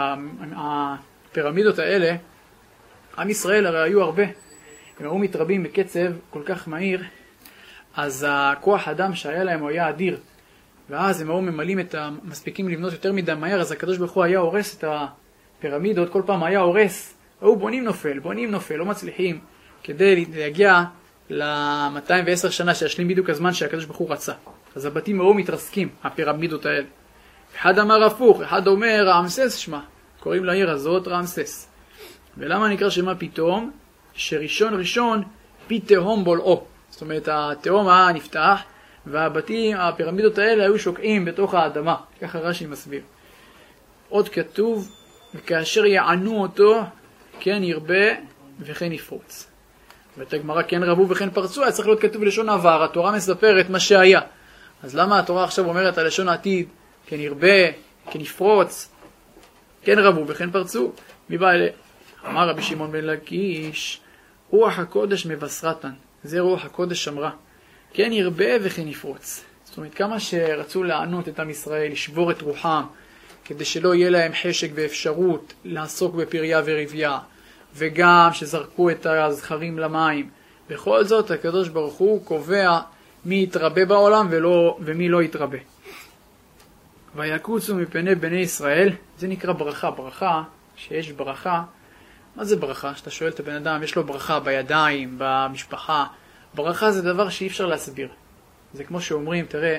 שהפירמידות האלה, עם ישראל הרי היו הרבה. הם היו מתרבים בקצב כל כך מהיר, אז הכוח אדם שהיה להם הוא היה אדיר. ואז הם היו ממלאים את המספיקים לבנות יותר מדי מהר, אז הקדוש ברוך הוא היה הורס את הפירמידות, כל פעם היה הורס, היו בונים נופל, לא מצליחים, כדי להגיע ל-210 שנה שישלים בדיוק הזמן שהקדוש ברוך הוא רצה. אז הבתים היו מתרסקים, הפירמידות האלה. אחד אמר הפוך, אחד אומר רמסס שמה, קוראים לעיר הזאת רמסס. ולמה נקרא שמה פתאום? שראשון ראשון פי תהום בולעו. זאת אומרת, התהום היה נפתח, והבתים, הפירמידות האלה היו שוקעים בתוך האדמה. ככה רש"י מסביר. עוד כתוב, וכאשר יענו אותו, כן ירבה וכן יפרוץ. ואת הגמרא כן רבו וכן פרצו, היה צריך להיות כתוב בלשון עבר, התורה מספרת מה שהיה. אז למה התורה עכשיו אומרת על לשון העתיד, כן ירבה, כן יפרוץ? כן רבו וכן פרצו. מי בא אלה? אמר רבי שמעון בן לקיש, רוח הקודש מבשרתן, זה רוח הקודש שמרה. כן ירבה וכן יפרוץ. זאת אומרת, כמה שרצו לענות את עם ישראל, לשבור את רוחם, כדי שלא יהיה להם חשק ואפשרות לעסוק בפריה ורבייה, וגם שזרקו את הזכרים למים. בכל זאת, הקדוש ברוך הוא קובע מי יתרבה בעולם ומי לא יתרבה. ויקוצו מפני בני ישראל, זה נקרא ברכה. ברכה, שיש ברכה, מה זה ברכה? שאתה שואל את הבן אדם, יש לו ברכה בידיים, במשפחה. ברכה זה דבר שאי אפשר להסביר. זה כמו שאומרים, תראה,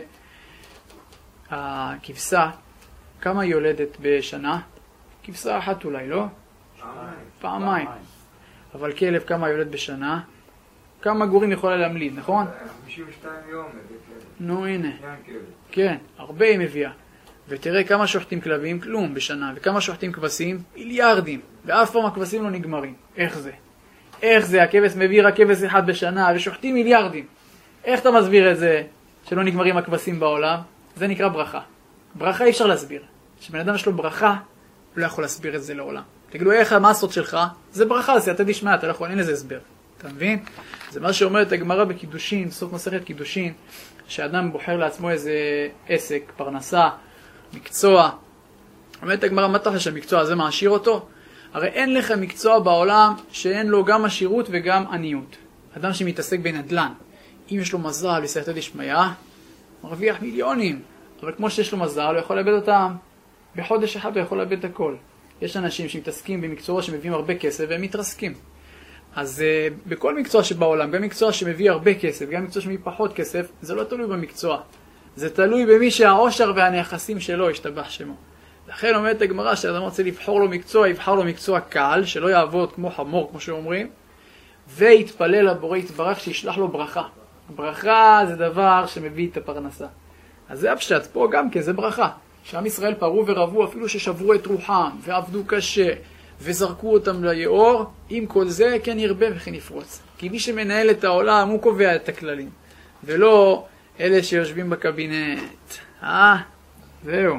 הכבשה, כמה היא יולדת בשנה? כבשה אחת אולי, לא? פעמיים. אבל כלב כמה יולד בשנה? כמה גורים יכולה להמליד, נכון? 52 יום. נו הנה. כן, הרבה היא מביאה. ותראה כמה שוחטים כלבים, כלום בשנה. וכמה שוחטים כבשים? מיליארדים. ואף פעם הכבשים לא נגמרים. איך זה? איך זה? הכבש מביא רק כבש אחד בשנה ושוחטים מיליארדים. איך אתה מסביר את זה שלא נגמרים הכבשים בעולם? זה נקרא ברכה. ברכה אי אפשר להסביר. כשבן אדם יש לו ברכה, הוא לא יכול להסביר את זה לעולם. תגידו, איך המסות שלך? זה ברכה, זה אתה תשמע, אתה לא יכול, אין לזה הסבר. אתה מבין? זה מה שאומרת הגמרא בקידושין, סוף מסכת קידושין, שאדם בוחר לעצמו איזה עסק, פרנסה, מקצוע. אומרת הגמרא, מה תחשב שהמקצוע הזה מעשיר אותו? הרי אין לך מקצוע בעולם שאין לו גם עשירות וגם עניות. אדם שמתעסק בנדל"ן, אם יש לו מזל בסייעתא דשמיא, מרוויח מיליונים. אבל כמו שיש לו מזל, הוא יכול לאבד אותם. בחודש אחד הוא יכול לאבד את הכל. יש אנשים שמתעסקים במקצוע שמביאים הרבה כסף והם מתרסקים. אז בכל מקצוע שבעולם, גם מקצוע שמביא הרבה כסף, גם מקצוע שמביא פחות כסף, זה לא תלוי במקצוע. זה תלוי במי שהעושר והנכסים שלו ישתבח שמו. לכן אומרת הגמרא שאדם רוצה לבחור לו מקצוע, יבחר לו מקצוע קל, שלא יעבוד כמו חמור, כמו שאומרים, ויתפלל לבורא יתברך שישלח לו ברכה. ברכה זה דבר שמביא את הפרנסה. אז זה הפשט, פה גם כן, זה ברכה. שעם ישראל פרו ורבו, אפילו ששברו את רוחם, ועבדו קשה, וזרקו אותם ליאור, עם כל זה כן ירבה וכן יפרוץ. כי מי שמנהל את העולם, הוא קובע את הכללים. ולא אלה שיושבים בקבינט. זהו.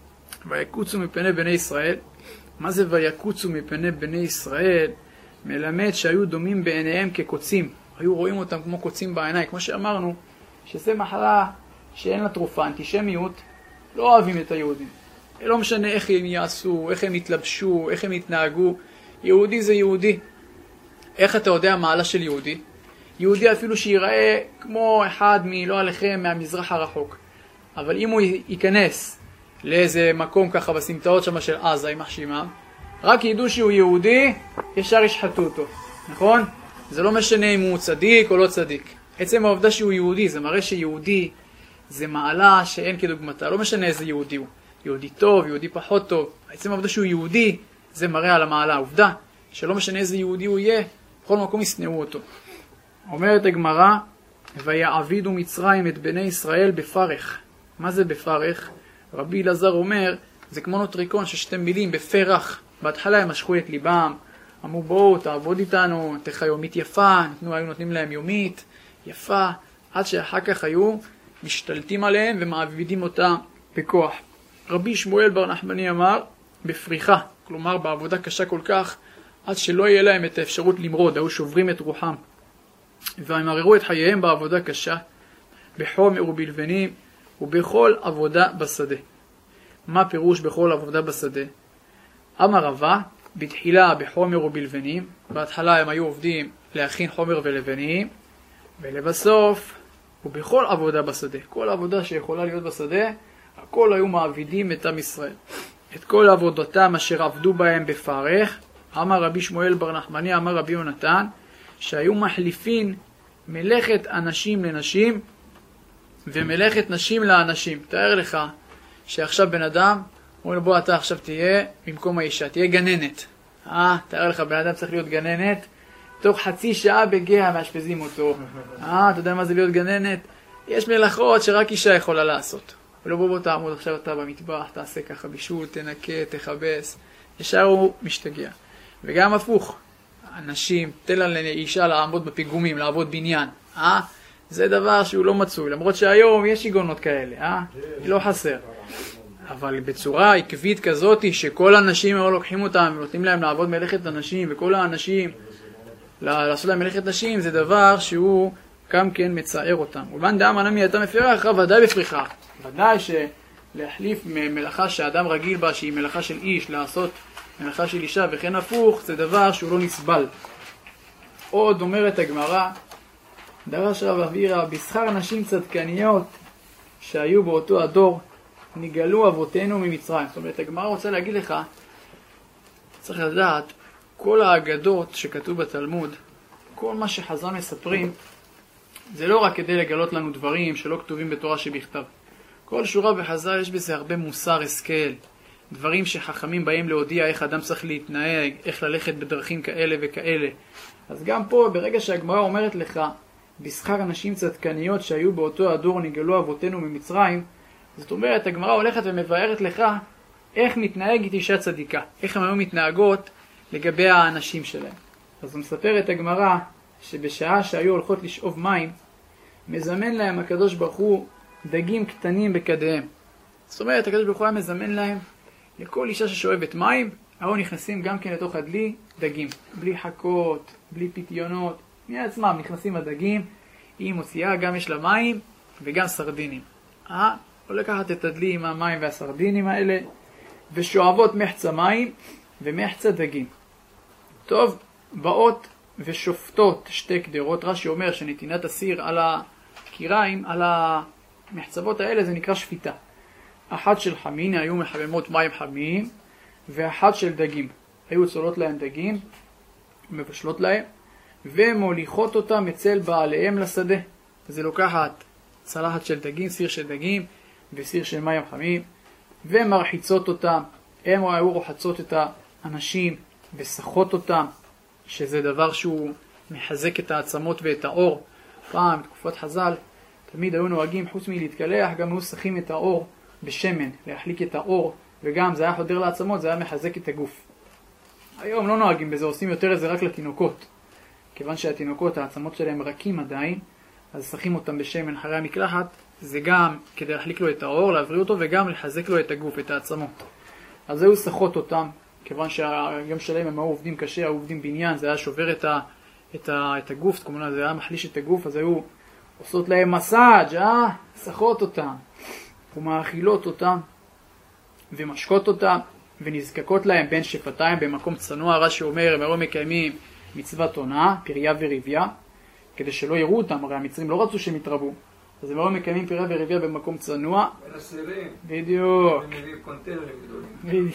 ויקוצו מפני בני ישראל. מה זה ויקוצו מפני בני ישראל? מלמד שהיו דומים בעיניהם כקוצים. היו רואים אותם כמו קוצים בעיניים. כמו שאמרנו, שזה מחלה שאין לה תרופה, אנטישמיות, לא אוהבים את היהודים. לא משנה איך הם יעשו, איך הם יתלבשו, איך הם יתנהגו. יהודי זה יהודי. איך אתה יודע מעלה של יהודי? יהודי אפילו שיראה כמו אחד לא עליכם מהמזרח הרחוק. אבל אם הוא ייכנס לאיזה מקום ככה בסמטאות שם של עזה, עם מחשימה, רק ידעו שהוא יהודי, ישר ישחטו אותו. נכון? זה לא משנה אם הוא צדיק או לא צדיק. עצם העובדה שהוא יהודי, זה מראה שיהודי זה מעלה שאין כדוגמתה. לא משנה איזה יהודי הוא. יהודי טוב, יהודי פחות טוב. עצם העובדה שהוא יהודי, זה מראה על המעלה. העובדה שלא משנה איזה יהודי הוא יהיה, בכל מקום ישנאו אותו. אומרת הגמרא, ויעבידו מצרים את בני ישראל בפרך. מה זה בפרך? רבי אלעזר אומר, זה כמו נוטריקון ששתי מילים, בפרח. בהתחלה הם משכו את ליבם, אמרו בואו תעבוד איתנו, תך יומית יפה, היו נותנים להם יומית יפה, עד שאחר כך היו משתלטים עליהם ומעבידים אותה בכוח. רבי שמואל בר נחמני אמר, בפריחה, כלומר בעבודה קשה כל כך, עד שלא יהיה להם את האפשרות למרוד, היו שוברים את רוחם. והם עררו את חייהם בעבודה קשה, בחומר ובלבנים, ובכל עבודה בשדה. מה פירוש בכל עבודה בשדה? אמר רבא, בתחילה בחומר ובלבנים, בהתחלה הם היו עובדים להכין חומר ולבנים, ולבסוף, ובכל עבודה בשדה, כל עבודה שיכולה להיות בשדה, הכל היו מעבידים את עם ישראל. את כל עבודתם אשר עבדו בהם בפרך, אמר רבי שמואל בר נחמני, אמר רבי יונתן, שהיו מחליפין מלאכת אנשים לנשים, ומלאכת נשים לאנשים. תאר לך שעכשיו בן אדם, אומרים לו בוא אתה עכשיו תהיה במקום האישה, תהיה גננת. תאר לך בן אדם צריך להיות גננת, תוך חצי שעה בגאה מאשפזים אותו. אתה יודע מה זה להיות גננת? יש מלאכות שרק אישה יכולה לעשות. ולא בוא תעמוד עכשיו אתה במטבח, תעשה ככה בישול, תנקה, תחבס. ישר הוא משתגע. וגם הפוך, אנשים, תן לה לאישה לעמוד בפיגומים, לעבוד בניין. זה דבר שהוא לא מצוי, למרות שהיום יש שיגונות כאלה, לא חסר. אבל בצורה עקבית כזאת שכל האנשים היו לוקחים אותם ונותנים להם לעבוד מלאכת הנשים, וכל האנשים לעשות להם מלאכת נשים, זה דבר שהוא גם כן מצער אותם. ובן דאמר נמי אתה מפרה אחריו ודאי בפריחה. ודאי שלהחליף מלאכה שאדם רגיל בה, שהיא מלאכה של איש, לעשות מלאכה של אישה וכן הפוך, זה דבר שהוא לא נסבל. עוד אומרת הגמרא, דרש רב אבירא, בשכר נשים צדקניות שהיו באותו הדור, נגאלו אבותינו ממצרים. זאת אומרת, הגמרא רוצה להגיד לך, צריך לדעת, כל האגדות שכתוב בתלמוד, כל מה שחז"ל מספרים, זה לא רק כדי לגלות לנו דברים שלא כתובים בתורה שבכתב. כל שורה בחז"ל יש בזה הרבה מוסר השכל, דברים שחכמים באים להודיע איך אדם צריך להתנהג, איך ללכת בדרכים כאלה וכאלה. אז גם פה, ברגע שהגמרא אומרת לך, בשכר אנשים צדקניות שהיו באותו הדור נגאלו אבותינו ממצרים, זאת אומרת, הגמרא הולכת ומבארת לך איך מתנהגת אישה צדיקה, איך הן היו מתנהגות לגבי האנשים שלהם. אז הוא מספר את הגמרא שבשעה שהיו הולכות לשאוב מים, מזמן להם הקדוש ברוך הוא דגים קטנים בכדיהם. זאת אומרת, הקדוש ברוך הוא היה מזמן להם, לכל אישה ששואבת מים, היו נכנסים גם כן לתוך הדלי דגים, בלי חכות, בלי פתיונות, מעצמם נכנסים הדגים, היא מוציאה, גם יש לה מים וגם סרדינים. לא לקחת את הדלי עם המים והסרדינים האלה, ושואבות מחצה מים ומחצה דגים. טוב, באות ושופטות שתי קדרות. רש"י אומר שנתינת הסיר על הקיריים, על המחצבות האלה, זה נקרא שפיטה. אחת של חמין, היו מחממות מים חמים, ואחת של דגים. היו צולות להם דגים, מבשלות להם, ומוליכות אותם אצל בעליהם לשדה. זה לוקחת צלחת של דגים, סיר של דגים, וסיר של מים חמים, ומרחיצות אותם. הם היו רוחצות את האנשים ושחות אותם, שזה דבר שהוא מחזק את העצמות ואת האור. פעם, בתקופת חז"ל, תמיד היו נוהגים, חוץ מלהתקלח, גם היו שחים את האור בשמן, להחליק את האור, וגם זה היה חודר לעצמות, זה היה מחזק את הגוף. היום לא נוהגים בזה, עושים יותר את זה רק לתינוקות. כיוון שהתינוקות, העצמות שלהם רכים עדיין, אז שחים אותם בשמן אחרי המקלחת, זה גם כדי להחליק לו את האור, להבריא אותו, וגם לחזק לו את הגוף, את העצמות. אז היו שחות אותם, כיוון שהיום שלהם הם היו עובדים קשה, היו עובדים בניין, זה היה שובר את הגוף, כמובן זה היה מחליש את הגוף, אז היו עושות להם מסאג', שחות אותם, ומאכילות אותם, ומשקות אותם, ונזקקות להם בין שפתיים במקום צנוע. רש"י אומר, הם היו מקיימים מצוות עונה, פריה וריביה, כדי שלא יראו אותם, הרי המצרים לא רצו שהם יתרבו. אז הם היו מקיימים פריה וריביה במקום צנוע. בין הסירים. בדיוק. הם מביאים קונטיינרים גדולים.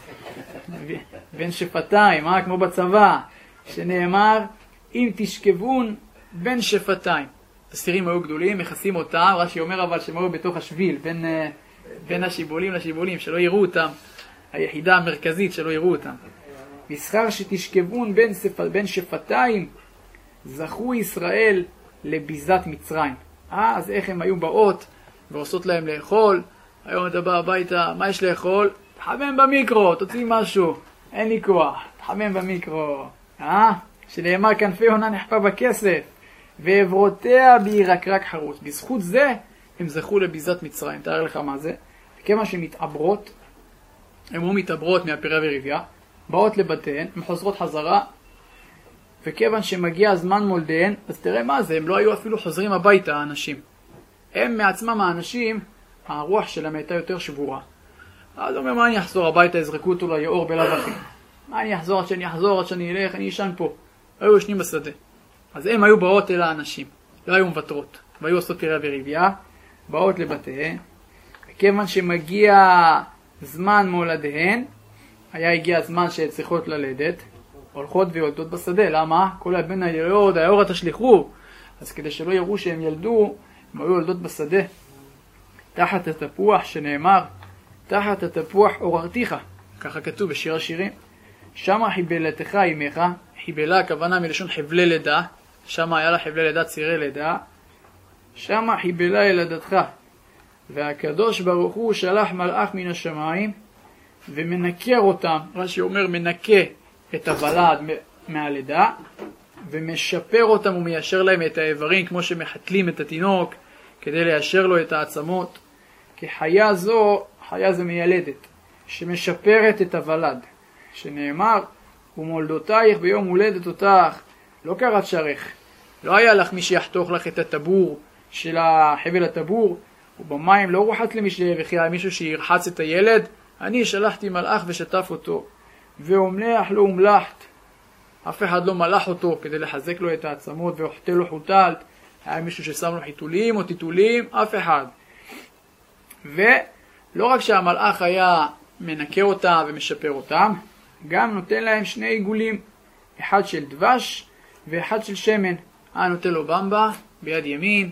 בין שפתיים, כמו בצבא, שנאמר, אם תשכבון בין שפתיים. הסירים היו גדולים, מכסים אותם, רש"י אומר אבל שהם היו בתוך השביל, בין השיבולים לשיבולים, שלא יראו אותם, היחידה המרכזית שלא יראו אותם. מסחר שתשכבון בין שפתיים, זכו ישראל לביזת מצרים. אז איך הם היו באות ועושות להם לאכול, היום אתה בא הביתה, מה יש לאכול? תחמם במיקרו, תוציא משהו, אין לי כוח, תחמם במיקרו. שנאמר כנפי עונה נחפה בכסף, ועברותיה בירקרק חרוץ. בזכות זה הם זכו לביזת מצרים. תאר לך מה זה. כמה שמתעברות, הן לא מתעברות מהפריה וריביה, באות לבתיהן, הן חוזרות חזרה, וכיוון שמגיע זמן מולדיהן, אז תראה מה זה, הם לא היו אפילו חוזרים הביתה, האנשים. הם מעצמם האנשים, הרוח שלהם הייתה יותר שבורה. אז אומר, מה אני אחזור הביתה, יזרקו אותו ליאור בלב אחי. מה אני אחזור עד שאני אלך, אני אשן פה. היו ישנים בשדה. אז הם היו באות אל האנשים, לא היו מבטרות, והיו עושות פריה וריביה, באות לבתיהן, וכיוון שמגיע זמן מולדיהן, הגיע הזמן שהן צריכות ללדת, הולכות ויולדות בשדה. למה? כל הבן הילוד, היאורה תשליכו. אז כדי שלא יראו שהם ילדו, הם היו יולדות בשדה. תחת התפוח שנאמר, תחת התפוח עוררתיך. ככה כתוב בשיר השירים. שמה חיבלתך אימך, חיבלה הכוונה מלשון חבלי לידה, שמה היה לה חבלי לידה, צירי לידה. שמה חיבלה ילדתך. והקדוש ברוך הוא שלח מלאך מן השמיים, ומנקר אותם. רש"י אומר מנקה את הוולד מהלידה, ומשפר אותם ומיישר להם את האיברים, כמו שמחתלים את התינוק, כדי ליישר לו את העצמות. כי חיה זו חיה זה מיילדת, שמשפרת את הוולד, שנאמר, ומולדותייך ביום הולדת אותך, לא קראת שרך, לא היה לך מי שיחתוך לך את הטבור של החבל הטבור, ובמים לא רוחת למי וכי היה מישהו שירחץ את הילד, אני שלחתי מלאך ושטף אותו, ואומלח לא אומלחת, אף אחד לא מלח אותו כדי לחזק לו את העצמות ואוכתה לו חוטלת, היה מישהו ששם לו חיתולים או טיטולים, אף אחד. ולא רק שהמלאך היה מנקה אותם ומשפר אותם, גם נותן להם שני עיגולים, אחד של דבש ואחד של שמן. נותן לו במבה ביד ימין,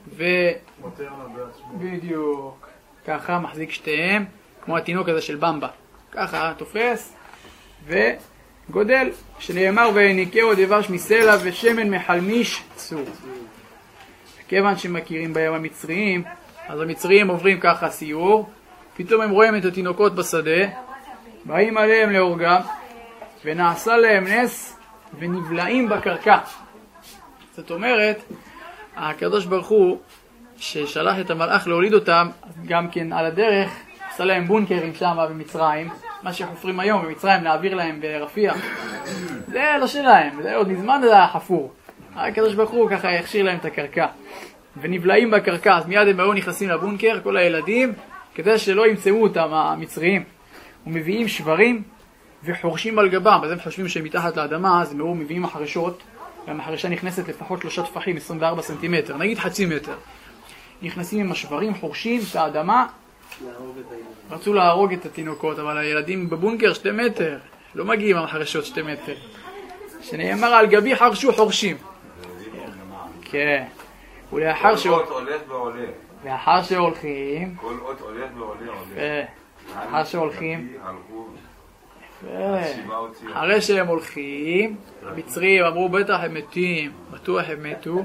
בדיוק, ככה מחזיק שתיהם, כמו התינוק הזה של במבה. ככה תופס וגודל, שנאמר ויניקהו דבש מסלע ושמן מחלמיש צור. כיוון שמכירים בהם המצריים, אז המצריים עוברים ככה סיור, פתאום הם רואים את התינוקות בשדה, באים עליהם להורגם, ונעשה להם נס ונבלעים בקרקע. זאת אומרת, הקדוש ברוך הוא ששלח את המלאך להוליד אותם, גם כן על הדרך עשה להם בונקרים שם במצרים, מה שחופרים היום במצרים להעביר להם ברפיח, זה לא שלהם, זה עוד מזמן זה היה חפור. הקדוש ברוך הוא ככה יכשיר להם את הקרקע, ונבלעים בקרקע, אז מיד הם היו נכנסים לבונקר, כל הילדים, כדי שלא ימצאו אותם המצריים, ומביאים שברים וחורשים על גבם, אז הם חושבים שהם מתחת לאדמה, אז הם מביאים מחרשות, והמחרשה נכנסת לפחות 3 טפחים, 24 סנטימטר, נגיד חצי מטר. נכנסים עם השברים, חורשים את האדמה, רצו להרוג את התינוקות, אבל הילדים בבונקר 2 מטר, לא מגיעים המחרשות 2 מטר. שנאמר על גבי חרשו חורשים. כן. ולאחר לאחר שהולכים, כל אות הולך ועולה. לאחר שהולכים, אחרי שהם הולכים, המצרים אמרו בטח הם מתים, בטוח הם מתו,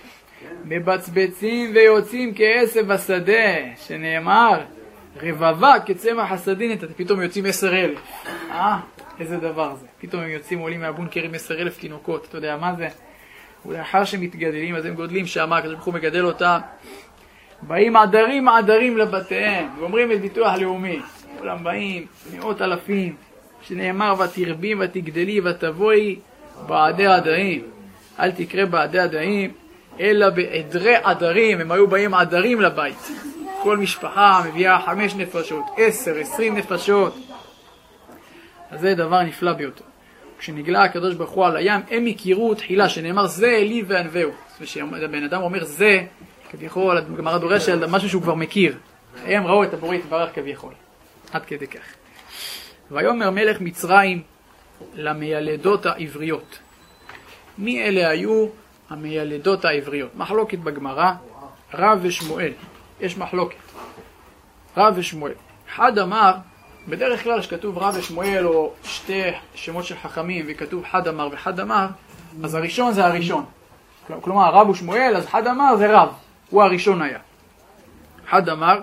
מבצבצים ויוצאים כעשב בשדה, שנאמר רבבה כצמח הסדין, פתאום יוצאים 10,000. איזה דבר זה, פתאום הם יוצאים עולים מהבונקרים 10,000 תינוקות, אתה יודע מה זה? ולאחר שמתגדלים, אז הם גודלים שם, הקדוש ברוך הוא מגדל אותם, באים עדרים לבתיהם, ואומרים את ביטוח לאומי, כולם באים 100,000, שנאמר ותרבי ותגדלי ותבואי בעדי עדרים, אל תקרא בעדי עדרים אלא בעדרי עדרים. הם היו באים עדרים לבית, כל משפחה מביאה 5 נפשות, 10, 20 נפשות. אז זה דבר נפלא ביותר. כשנגלה הקדוש ברוך הוא על הים, הם הכירו תחילה, שנאמר זה אלי וענווהו. כשבן אדם אומר זה, כביכול, הגמרא דורשת על משהו שהוא כבר מכיר. הם ראו את הבורא יתברך כביכול. עד כדי כך. ויאמר מלך מצרים למיילדות העבריות. מי אלה היו המיילדות העבריות? מחלוקת בגמרא, רב ושמואל. יש מחלוקת. רב ושמואל. אחד אמר, בדרך כלל שכתוב רב ושמואל או 2 שמות של חכמים וכתוב חד אמר וחד אמר, אז הראשון זה הראשון. כלומר רב ושמואל, אז חד אמר זה רב, הוא הראשון היה. חד אמר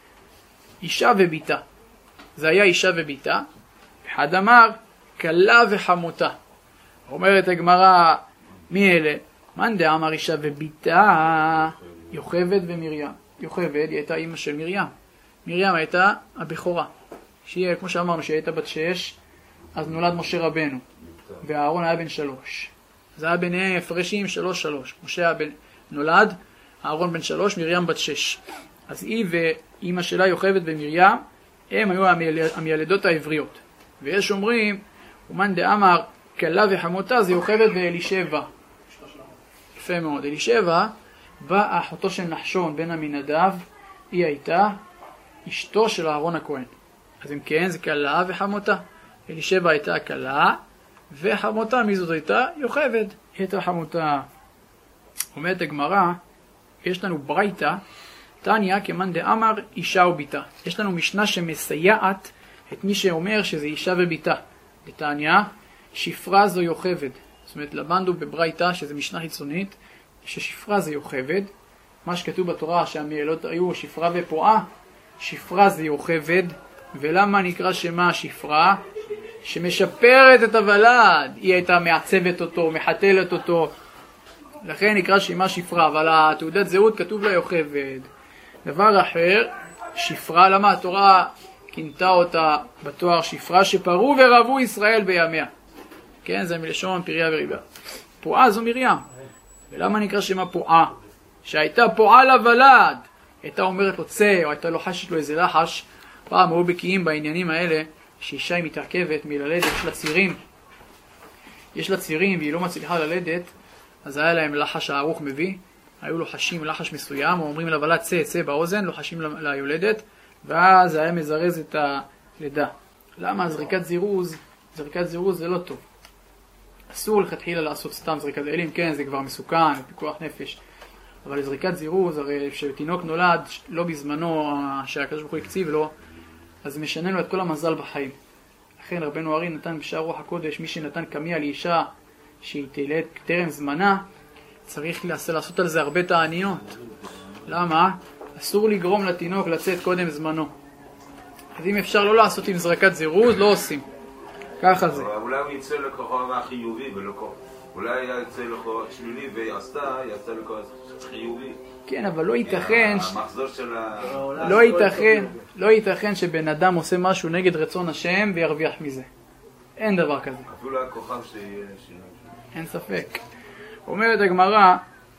אישה וביתה, זה היה אישה וביתה. אחד אמר כלה וחמותה. אומרת הגמרא, מי אלה? מאן דאמר אישה וביתה? יוכבד ומרים. יוכבד היא הייתה אמא של מרים. מרים הייתה הבכורה, שהיא, כמו שאמרנו, שהיא הייתה בת 6, אז נולד משה רבנו, והאהרון היה בן 3. זה היה ביניהם הפרשים 3-3. משה היה נולד, האהרון בן 3, מרים בת 6. אז היא ואמא שלה יוכבד ומרים, הם היו המיילדות העבריות. ויש אומרים, ומאן דאמר כלה וחמותה, זה יוכבד ואלישבע. יפה מאוד. אלישבע באה אחותו של נחשון בן עמינדב, היא הייתה אשתו של אהרון הכהן. אז אם כן, זה כלה וחמותה. אלישבע הייתה כלה, וחמותה, מי זאת הייתה? יוכבד. היא הייתה חמותה. אומרת הגמרא, יש לנו ברייתא, תניא כמאן דאמר אישה וביתה. יש לנו משנה שמסייעת את מי שאומר שזה אישה וביתה. בתניא, שפרה זו יוכבד. זאת אומרת, למדנו בברייתא, שזה משנה חיצונית, ששפרה זה יוכבד. מה שכתוב בתורה שהמיילות היו שפרה ופועה, שפרה זה יוכבד. ולמה נקרא שמה שפרה? שמשפרת את הוולד. היא הייתה מעצבת אותו, מחתלת אותו. לכן נקרא שמה שפרה, אבל התעודת זהות כתוב לה יוכבד. דבר אחר, שפרה, למה התורה כינתה אותה בתואר שפרה? שפרו ורבו ישראל בימיה. כן, זה מלשון פריה וריבה. פועה זו מרים. ולמה נקרא שמה פועה? שהייתה פועה לוולד. הייתה אומרת לו צא, או הייתה לוחשת לו איזה לחש. פעם היו בקיאים בעניינים האלה, שאישה היא מתעכבת מללדת, יש לה צירים והיא לא מצליחה ללדת, אז היה להם לחש הארוך מביא, היו לוחשים לחש מסוים, או אומרים לוולד צא, צא באוזן, לוחשים ליולדת, ואז היה מזרז את הלידה. למה? זריקת זירוז זה לא טוב. אסור לכתחילה לעשות סתם זריקת זירוז, אם כן זה כבר מסוכן, פיקוח נפש. אבל זריקת זירוז, הרי כשתינוק נולד לא בזמנו שהקדוש ברוך הוא הקציב לו, אז משנה לו את כל המזל בחיים. לכן רבנו ארי נתן בשער רוח הקודש, מי שנתן קמיע לאישה שהיא תלד טרם זמנה, צריך לעשות על זה הרבה תעניות. למה? אסור לגרום לתינוק לצאת קודם זמנו. אז אם אפשר לא לעשות עם זריקת זירוז, לא עושים. ככה זה. אולי הוא יצא לכוח חיובי ולכוח. אולי יצא לכוח שלילי ויצא לכוח חיובי. כן, אבל לא ייתכן, המחזור של לא ייתכן שבן אדם עושה משהו נגד רצון השם וירוויח מזה. אין דבר כזה. אפילו הכוכב שיהיה... אין ספק. אומרת הגמרא,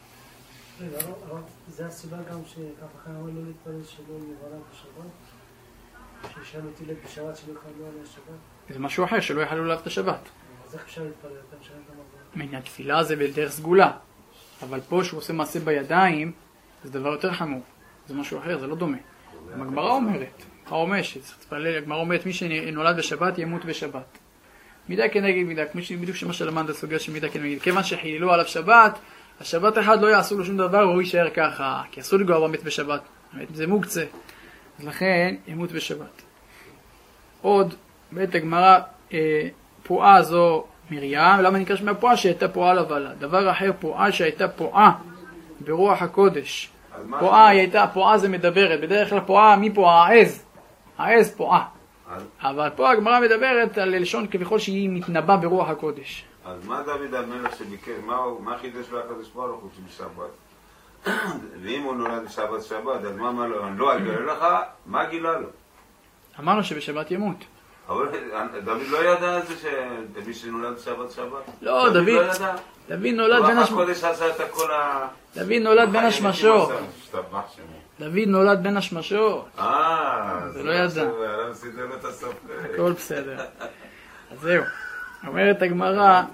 זה הסיבה גם שככה חייב לא להתפלל שלא יבלע בשבת? שאישה לא תלד בשבת שלא יחלו עליה שבת? זה משהו אחר, שלא יחלו עליו את השבת. אז איך אפשר להתפלל? אתה משנה את המבוא? מעניין תפילה זה בדרך סגולה. אבל פה שהוא עושה מעשה בידיים, זה דבר יותר חמור. זה משהו אחר, זה לא דומה. הגמרא אומרת, הגמרא אומרת, מי שנולד בשבת ימות בשבת. מידה כנגד מידה, בדיוק שמה שלמד הסוגיה של מידה כנגד. כיוון שחיללו עליו שבת, השבת אחד לא יעשו לו שום דבר, הוא יישאר ככה, כי אסור לגוע במת בשבת. זה מוקצה. אז לכן ימות בשבת. עוד, בית הגמרא, פועה זו מרים, למה נקרא שמה פועה? שהייתה פועה לוולד. דבר אחר, פועה שהייתה פועה ברוח הקודש. פועה זה מדברת, בדרך כלל פועה, מי פועה? העז פועה. אבל פה הגמרא מדברת על לשון כביכול שהיא מתנבא ברוח הקודש. אז מה דוד המלך שביקש, מה חידש לו הקדוש ברוך הוא שבשבת? ואם הוא נולד בשבת, אז מה אמר לו? אני לא אגלה לך, מה גילה לו? אמרנו שבשבת ימות. אבל דוד לא ידע את זה שמי שנולד שבת. לא, דוד נולד בין הקודש עשה את כל ה... דוד נולד בין השמשות. דוד נולד בין השמשות. זה לא ידע. הכל בסדר. אז זהו. אומרת הגמרא,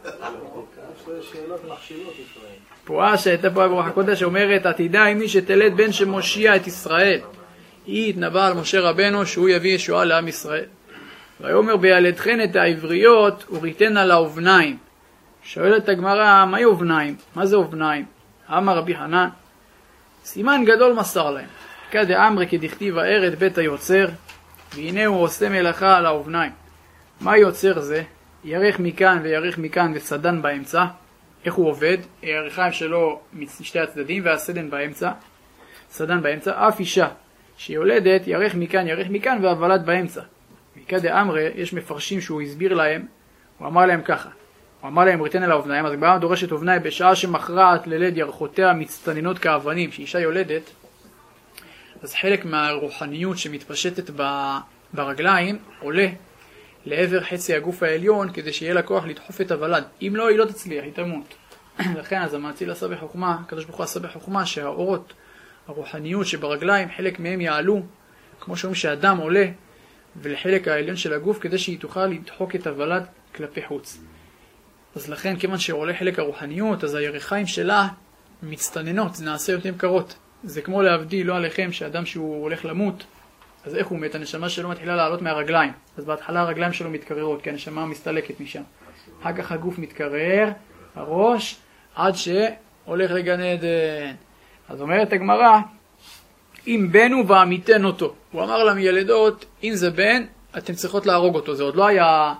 פועה שהייתה פועה ברוח הקודש, אומרת, עתידה היא מי שתלד בן שמושיע את ישראל. היא התנבאה על משה רבנו שהוא יביא ישועה לעם ישראל. ויאמר בילדכן את העבריות וריתנה לאובניים. שואלת הגמרא, מהי אובניים? מה זה אובניים? אמר רבי חנן, סימן גדול מסר להם. כדאמרי כדכתיב הארד בית היוצר, והנה הוא עושה מלאכה על האובניים. מה יוצר זה? ירך מכאן וירך מכאן וסדן באמצע. איך הוא עובד? הירכיים שלו משתי הצדדים והסדן באמצע. סדן באמצע. אף אישה שיולדת ירך מכאן והוולד באמצע. כדאמרי, יש מפרשים שהוא הסביר להם, הוא אמר להם ככה. הוא אמר להם ריתן על האובניים, אז הגמרא דורשת אובניים בשעה שמכרעת ללד ירכותיה מצטננות כאבנים, שאישה יולדת, אז חלק מהרוחניות שמתפשטת ברגליים עולה לעבר חצי הגוף העליון כדי שיהיה לה כוח לדחוף את הוולד. אם לא, היא לא תצליח, היא תמות. לכן אז המאציל עשה בחוכמה, הקדוש ברוך הוא עשה בחוכמה שהאורות, הרוחניות שברגליים, חלק מהם יעלו, כמו שאומרים שהאדם עולה ולחלק העליון של הגוף כדי שהיא תוכל לדחוק את הוולד כלפי חוץ. אז לכן כיוון שעולה חלק הרוחניות, אז הירכיים שלה מצטננות, זה נעשה יותר קרות. זה כמו להבדיל, לא עליכם, שאדם שהוא הולך למות, אז איך הוא מת? הנשמה שלו מתחילה לעלות מהרגליים. אז בהתחלה הרגליים שלו מתקררות, כי הנשמה מסתלקת משם. אחר כך הגוף מתקרר, הראש, עד שהולך לגן עדן. אז אומרת הגמרא, אם בן הוא ועמיתן אותו. הוא אמר למילדות, אם זה בן, אתם צריכות להרוג אותו. זה עוד לא היה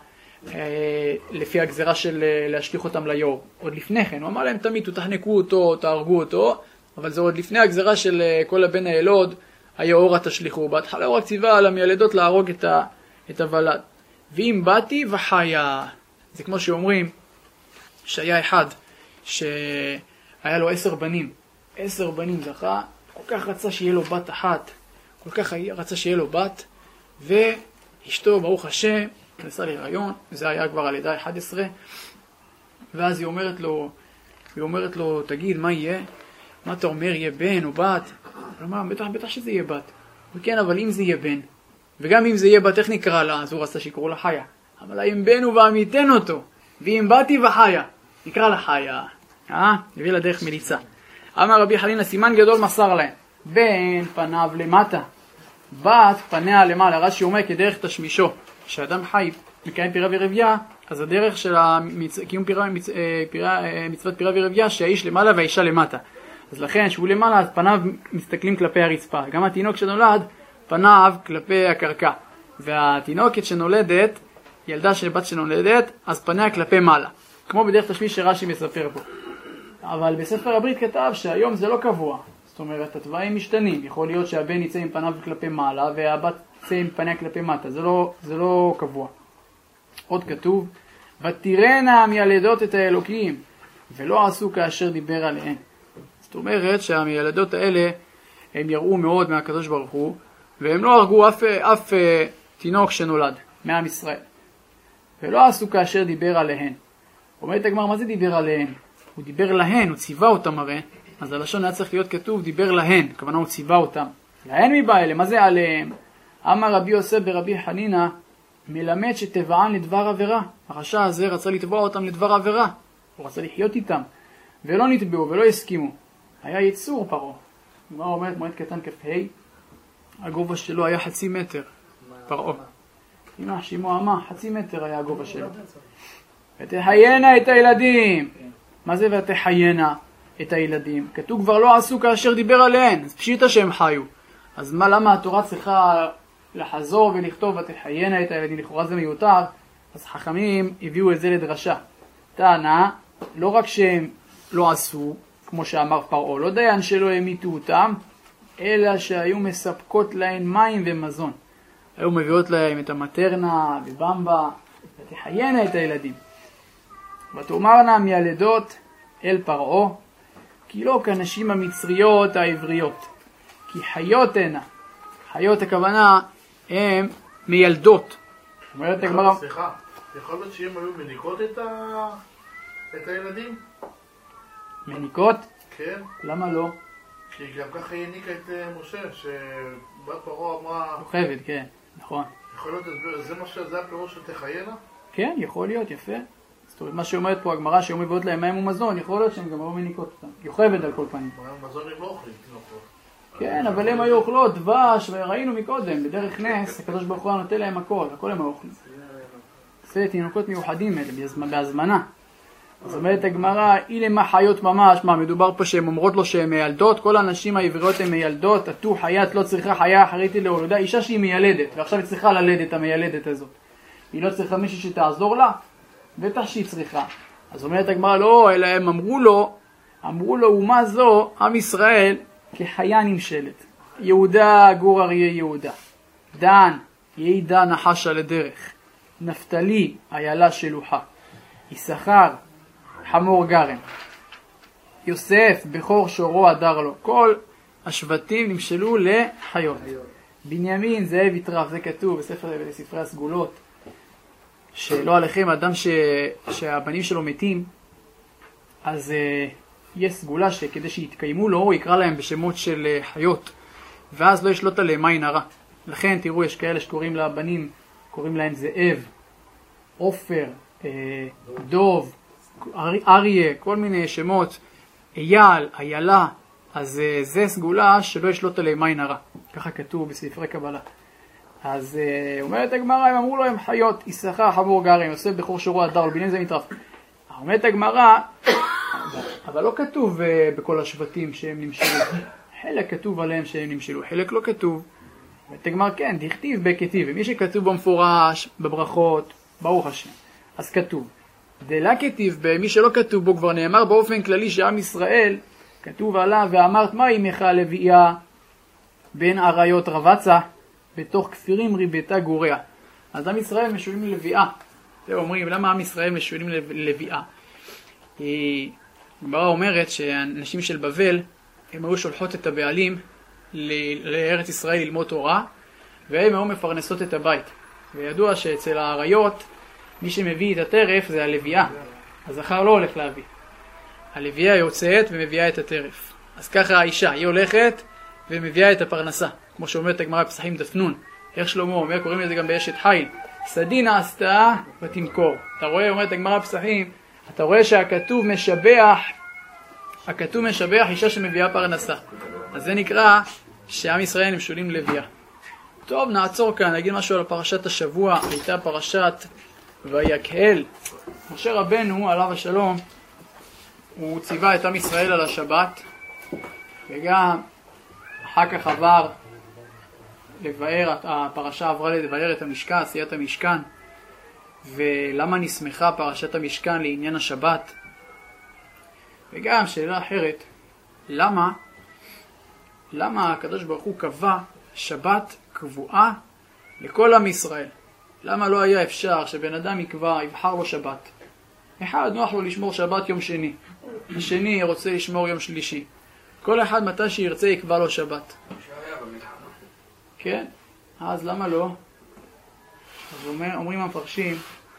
לפי הגזרה של להשליך אותם ליור. עוד לפני כן, הוא אמר להם תמיד, תחנקו אותו, תהרגו אותו, אבל זה עוד לפני הגזרה של כל הבן הילוד, היאורה תשליחו. בהתחלה הוא רק ציווה על המילדות להרוג את הוולד. ואם באתי וחיה, זה כמו שאומרים, שהיה אחד שהיה לו 10 בנים. 10 בנים זכה, כל כך רצה שיהיה לו בת אחת. כל כך רצה שיהיה לו בת, ואשתו, ברוך השם, נכנסה להיריון, זה היה כבר על לידה 11, ואז היא אומרת לו, תגיד, מה יהיה? מה אתה אומר, יהיה בן או בת? הוא אמר, בטח שזה יהיה בת. וכן, אבל אם זה יהיה בן, וגם אם זה יהיה בת, איך נקרא לה? אז הוא רצה שיקראו לה חיה. אבל אם בן הוא ועמיתן אותו, ואם בתי וחיה, נקרא לה חיה. הביא לה דרך מליצה. אמר רבי חנינא, סימן גדול מסר להם. בן פניו למטה, בת פניה למעלה. רש"י אומר כדרך תשמישו. כשאדם חי מקיים פירה ורבייה, אז הדרך של קיום מצוות פירה ורבייה, שהאיש למעלה והאישה למטה. אז לכן, שהוא למעלה, אז פניו מסתכלים כלפי הרצפה. גם התינוק שנולד, פניו כלפי הקרקע. והתינוקת שנולדת, ילדה של בת שנולדת, אז פניה כלפי מעלה. כמו בדרך תשמיש שרש"י מספר פה. אבל בספר הברית כתב שהיום זה לא קבוע. זאת אומרת, התוואים משתנים. יכול להיות שהבן יצא עם פניו כלפי מעלה, והבת יצא עם פניה כלפי מטה. זה לא קבוע. עוד כתוב, ותראינה המילדות את האלוקים, ולא עשו כאשר דיבר עליהן. זאת אומרת שהמילדות האלה, הם יראו מאוד מהקדוש ברוך הוא, והם לא הרגו אף תינוק שנולד מעם ישראל. ולא עשו כאשר דיבר עליהן. אומרת הגמרא, מה זה דיבר עליהן? הוא דיבר להן, הוא ציווה אותם הרי. אז הלשון היה צריך להיות כתוב, דיבר להן, הכוונה הוא ציווה אותם. להן מבא אלה, מה זה עליהם? אמר רבי יוסף ברבי חנינא, מלמד שטבען לדבר עבירה. הרשע הזה רצה לתבוע אותם לדבר עבירה. הוא רצה לחיות איתם. ולא נתבעו ולא הסכימו. היה יצור פרעה. מה אומרת מועד קטן כ"ה? הגובה שלו היה 0.5 מטר. פרעה. אמא שימו אמה, 0.5 מטר היה הגובה שלו. ותחיינה את הילדים. מה זה ותחיינה את הילדים? כתוב כבר לא עשו כאשר דיבר עליהן. אז פשיטה שהם חיו. אז למה התורה צריכה לחזור ולכתוב ותחיינה את הילדים? לכאורה זה מיותר. אז חכמים הביאו את זה לדרשה. טענה, לא רק שהם לא עשו, כמו שאמר פרעה, לא דיין שלא המיתו אותם, אלא שהיו מספקות להן מים ומזון. היו מביאות להם את המטרנה ובמבה, ותחיינה את הילדים. ותאמרנה מילדות אל פרעה, כי לא כנשים המצריות העבריות, כי חיות הנה. חיות הכוונה הם מילדות. אומרת הגמרא, סליחה, יכול להיות שהם היו מניקות את הילדים? מניקות? כן. למה לא? כי גם ככה היא הניקה את משה, שבת פרעה אמרה... יוכבד, כן, נכון. יכול להיות, זה הפירוש של תחיינה? כן, יכול להיות, יפה. זאת אומרת, מה שאומרת פה הגמרא, שהיו מביאות להם מים ומזון, יכול להיות שהם גם היו מניקות אותם. יוכבד על כל פנים. מזון הם לא אוכלים, תינוקות. כן, אבל הם היו אוכלות דבש, וראינו מקודם, בדרך נס, הקדוש ברוך הוא נותן להם הכל הם היו אוכלים. זה תינוקות מיוחדים אלה, בהזמנה. אז אומרת הגמרא, אילמה חיות ממש, מה, מדובר פה שהן אומרות לו שהן מיילדות, כל האנשים העבריות הן מיילדות, עטו חיית לא צריכה חיה אחריתי להולדה, אישה שהיא מיילדת, ועכשיו היא צריכה ללדת, המיילדת הזאת. היא לא צריכה מישהי שתעזור לה, בטח שהיא צריכה. אז אומרת הגמרא, לא, אלא הם אמרו לו, ומה זו, עם ישראל, כחיה נמשלת. יהודה גור אריה יהודה. דן, יהי דן נחשה לדרך. נפתלי, איילה שלוחה. יששכר, חמור גרם. יוסף, בכור שורו הדר לו. כל השבטים נמשלו לחיות. בנימין, זאב יטרף, זה כתוב בספרי הסגולות. שלא עליכם, אדם שהבנים שלו מתים, אז יש סגולה שכדי שיתקיימו לו, הוא יקרא להם בשמות של חיות, ואז לא ישלוט עליהם עין הרע. לכן תראו, יש כאלה שקוראים לבנים, קוראים להם זאב, עופר, דוב, אריה, כל מיני שמות, אייל, איילה. אז זה סגולה שלא ישלוט עליהם עין הרע. ככה כתוב בספרי קבלה. אז אומרת הגמרא, הם אמרו לו הם חיות, יששכר, חמור גרם, יוסף, בכור שורו הדר לו, בנימין זה נטרף. אומרת הגמרא, אבל לא כתוב בכל השבטים שהם נמשלו. חלק כתוב עליהם שהם נמשלו, חלק לא כתוב. אומרת הגמרא, כן, דכתיב בכתיב, ומי שכתוב במפורש, בברכות, ברוך השם, אז כתוב. דלה כתיב, במי שלא כתוב בו כבר נאמר באופן כללי שעם ישראל, כתוב עליו, ואמרת מה אימך לביאה בין אריות רבצה, בתוך כפירים ריבתה גוריה. אז עם ישראל משולים ללביאה. זה אומרים, למה עם ישראל משולים ללביאה? הגמרא אומרת שהאנשים של בבל, הם היו שולחות את הבעלים לארץ ישראל ללמוד תורה, והם היו מפרנסות את הבית. וידוע שאצל האריות, מי שמביא את הטרף זה הלוויה. הזכר לא הולך להביא. הלוויה יוצאת ומביאה את הטרף. אז ככה האישה, היא הולכת ומביאה את הפרנסה. כמו שאומרת הגמרא בפסחים דפנון. איך שלמה אומר, קוראים לזה גם באשת חיל. סדין עשתה ותמכור. אתה רואה, אומרת הגמרא בפסחים, אתה רואה שהכתוב משבח אישה שמביאה פרנסה. אז זה נקרא שעם ישראל הם שולים לוויה. טוב, נעצור כאן, נגיד משהו על פרשת השבוע. הייתה פרשת ויקהל. משה רבנו, עליו השלום, הוא ציווה את עם ישראל על השבת, וגם אחר כך הפרשה עברה לבאר את המשכן, עשיית המשכן. ולמה נסמכה פרשת המשכן לעניין השבת? וגם שאלה אחרת, למה הקדוש ברוך הוא קבע שבת קבועה לכל עם ישראל? למה לא היה אפשר שבן אדם יבחר לו שבת? אחד נוח לו לשמור שבת יום שני, השני רוצה לשמור יום שלישי. כל אחד מתי שירצה יקבע לו שבת. כן? אז למה לא? אז אומרים המפרשים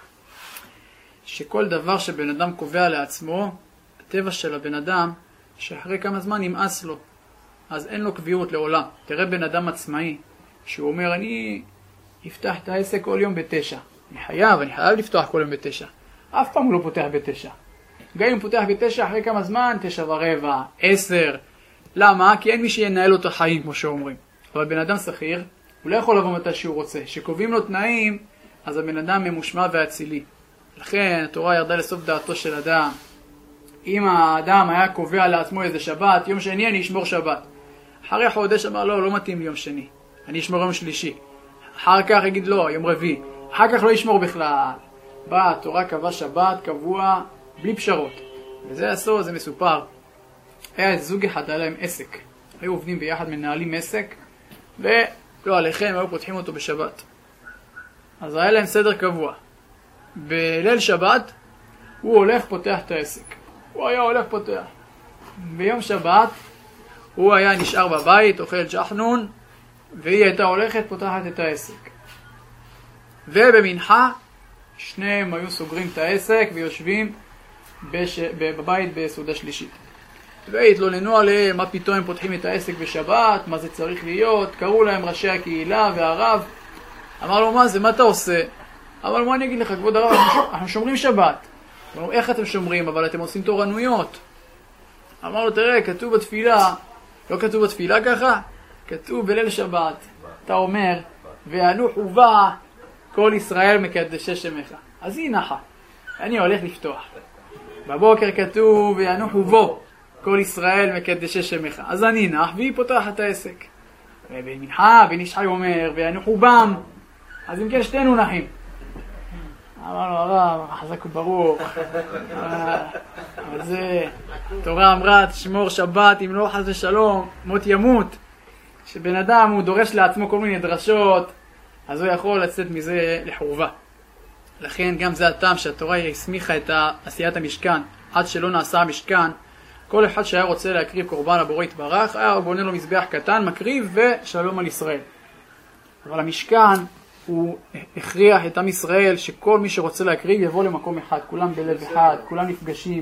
שכל דבר שבן אדם קובע לעצמו, הטבע של הבן אדם שאחרי כמה זמן נמאס לו, אז אין לו קביעות לעולם. תראה בן אדם עצמאי שהוא אומר אני אפתח את העסק כל יום ב9. אני חייב לפתוח כל יום ב9. אף פעם הוא לא פותח ב9. גם אם הוא פותח ב9 אחרי כמה זמן, 9:15, 10. למה? כי אין מי שינהל לו את החיים כמו שאומרים. אבל בן אדם שכיר, הוא לא יכול לבוא מתי שהוא רוצה. שקובעים לו תנאים, אז הבן אדם ממושמע ואצילי. לכן התורה ירדה לסוף דעתו של אדם. אם האדם היה קובע לעצמו איזה שבת, יום שני אני אשמור שבת. אחרי חודש אמר לא מתאים לי יום שני. אני אשמור יום שלישי. אחר כך יגיד לא, יום רביעי. אחר כך לא ישמור בכלל. באה התורה קבעה שבת קבוע בלי פשרות. וזה הסוד, זה מסופר. היה זוג אחד, היה להם עסק. היו עובדים ביחד, מנהלים עסק, ולא עליכם, היו פותחים אותו בשבת. אז היה להם סדר קבוע. בליל שבת, הוא הולך פותח את העסק. הוא היה הולך פותח. ביום שבת, הוא היה נשאר בבית, אוכל ג'חנון, והיא הייתה הולכת פותחת את העסק. ובמנחה, שניהם היו סוגרים את העסק ויושבים בבית בסעודה שלישית. והתלוננו עליהם, מה פתאום הם פותחים את העסק בשבת, מה זה צריך להיות, קראו להם ראשי הקהילה והרב. אמר לו, מה אתה עושה? אמר לו, מה אני אגיד לך, כבוד הרב, אנחנו שומרים שבת. אמר לו, איך אתם שומרים? אבל אתם עושים תורנויות. אמר לו, תראה, כתוב בתפילה, לא כתוב בתפילה ככה? כתוב בליל שבת, אתה אומר, וינוח ובא כל ישראל מקדשי שמך. אז היא נחה, אני הולך לפתוח. בבוקר כתוב, וינוח ובוא כל ישראל מקדשי שמך. אז אני נח, והיא פותחת את העסק. ובמנחה, בן איש חי אומר, וינוח ובם. אז אם כן שתינו נחים. אמר לו, הרב, חזק וברוך. אבל זה, תורה אמרה, תשמור שבת, אם לא חס ושלום, מות ימות. שבן אדם הוא דורש לעצמו כל מיני דרשות, אז הוא יכול לצאת מזה לחורבה. לכן גם זה הטעם שהתורה הסמיכה את עשיית המשכן, עד שלא נעשה המשכן. כל אחד שהיה רוצה להקריב קורבן לבורא יתברך, היה בונה לו מזבח קטן, מקריב ושלום על ישראל. אבל המשכן הוא הכריח את עם ישראל שכל מי שרוצה להקריב יבוא למקום אחד, כולם בלב אחד, כולם נפגשים,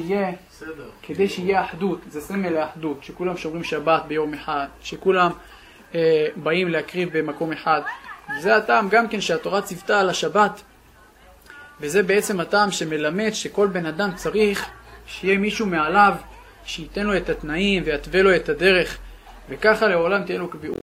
כדי שיהיה אחדות, זה סמל לאחדות, שכולם שומרים שבת ביום אחד, שכולם באים להקריב במקום אחד. וזה הטעם גם כן שהתורה ציוותה על השבת, וזה בעצם הטעם שמלמד שכל בן אדם צריך שיהיה מישהו מעליו, שייתן לו את התנאים ויתווה לו את הדרך, וככה לעולם תהיה לו קביעות.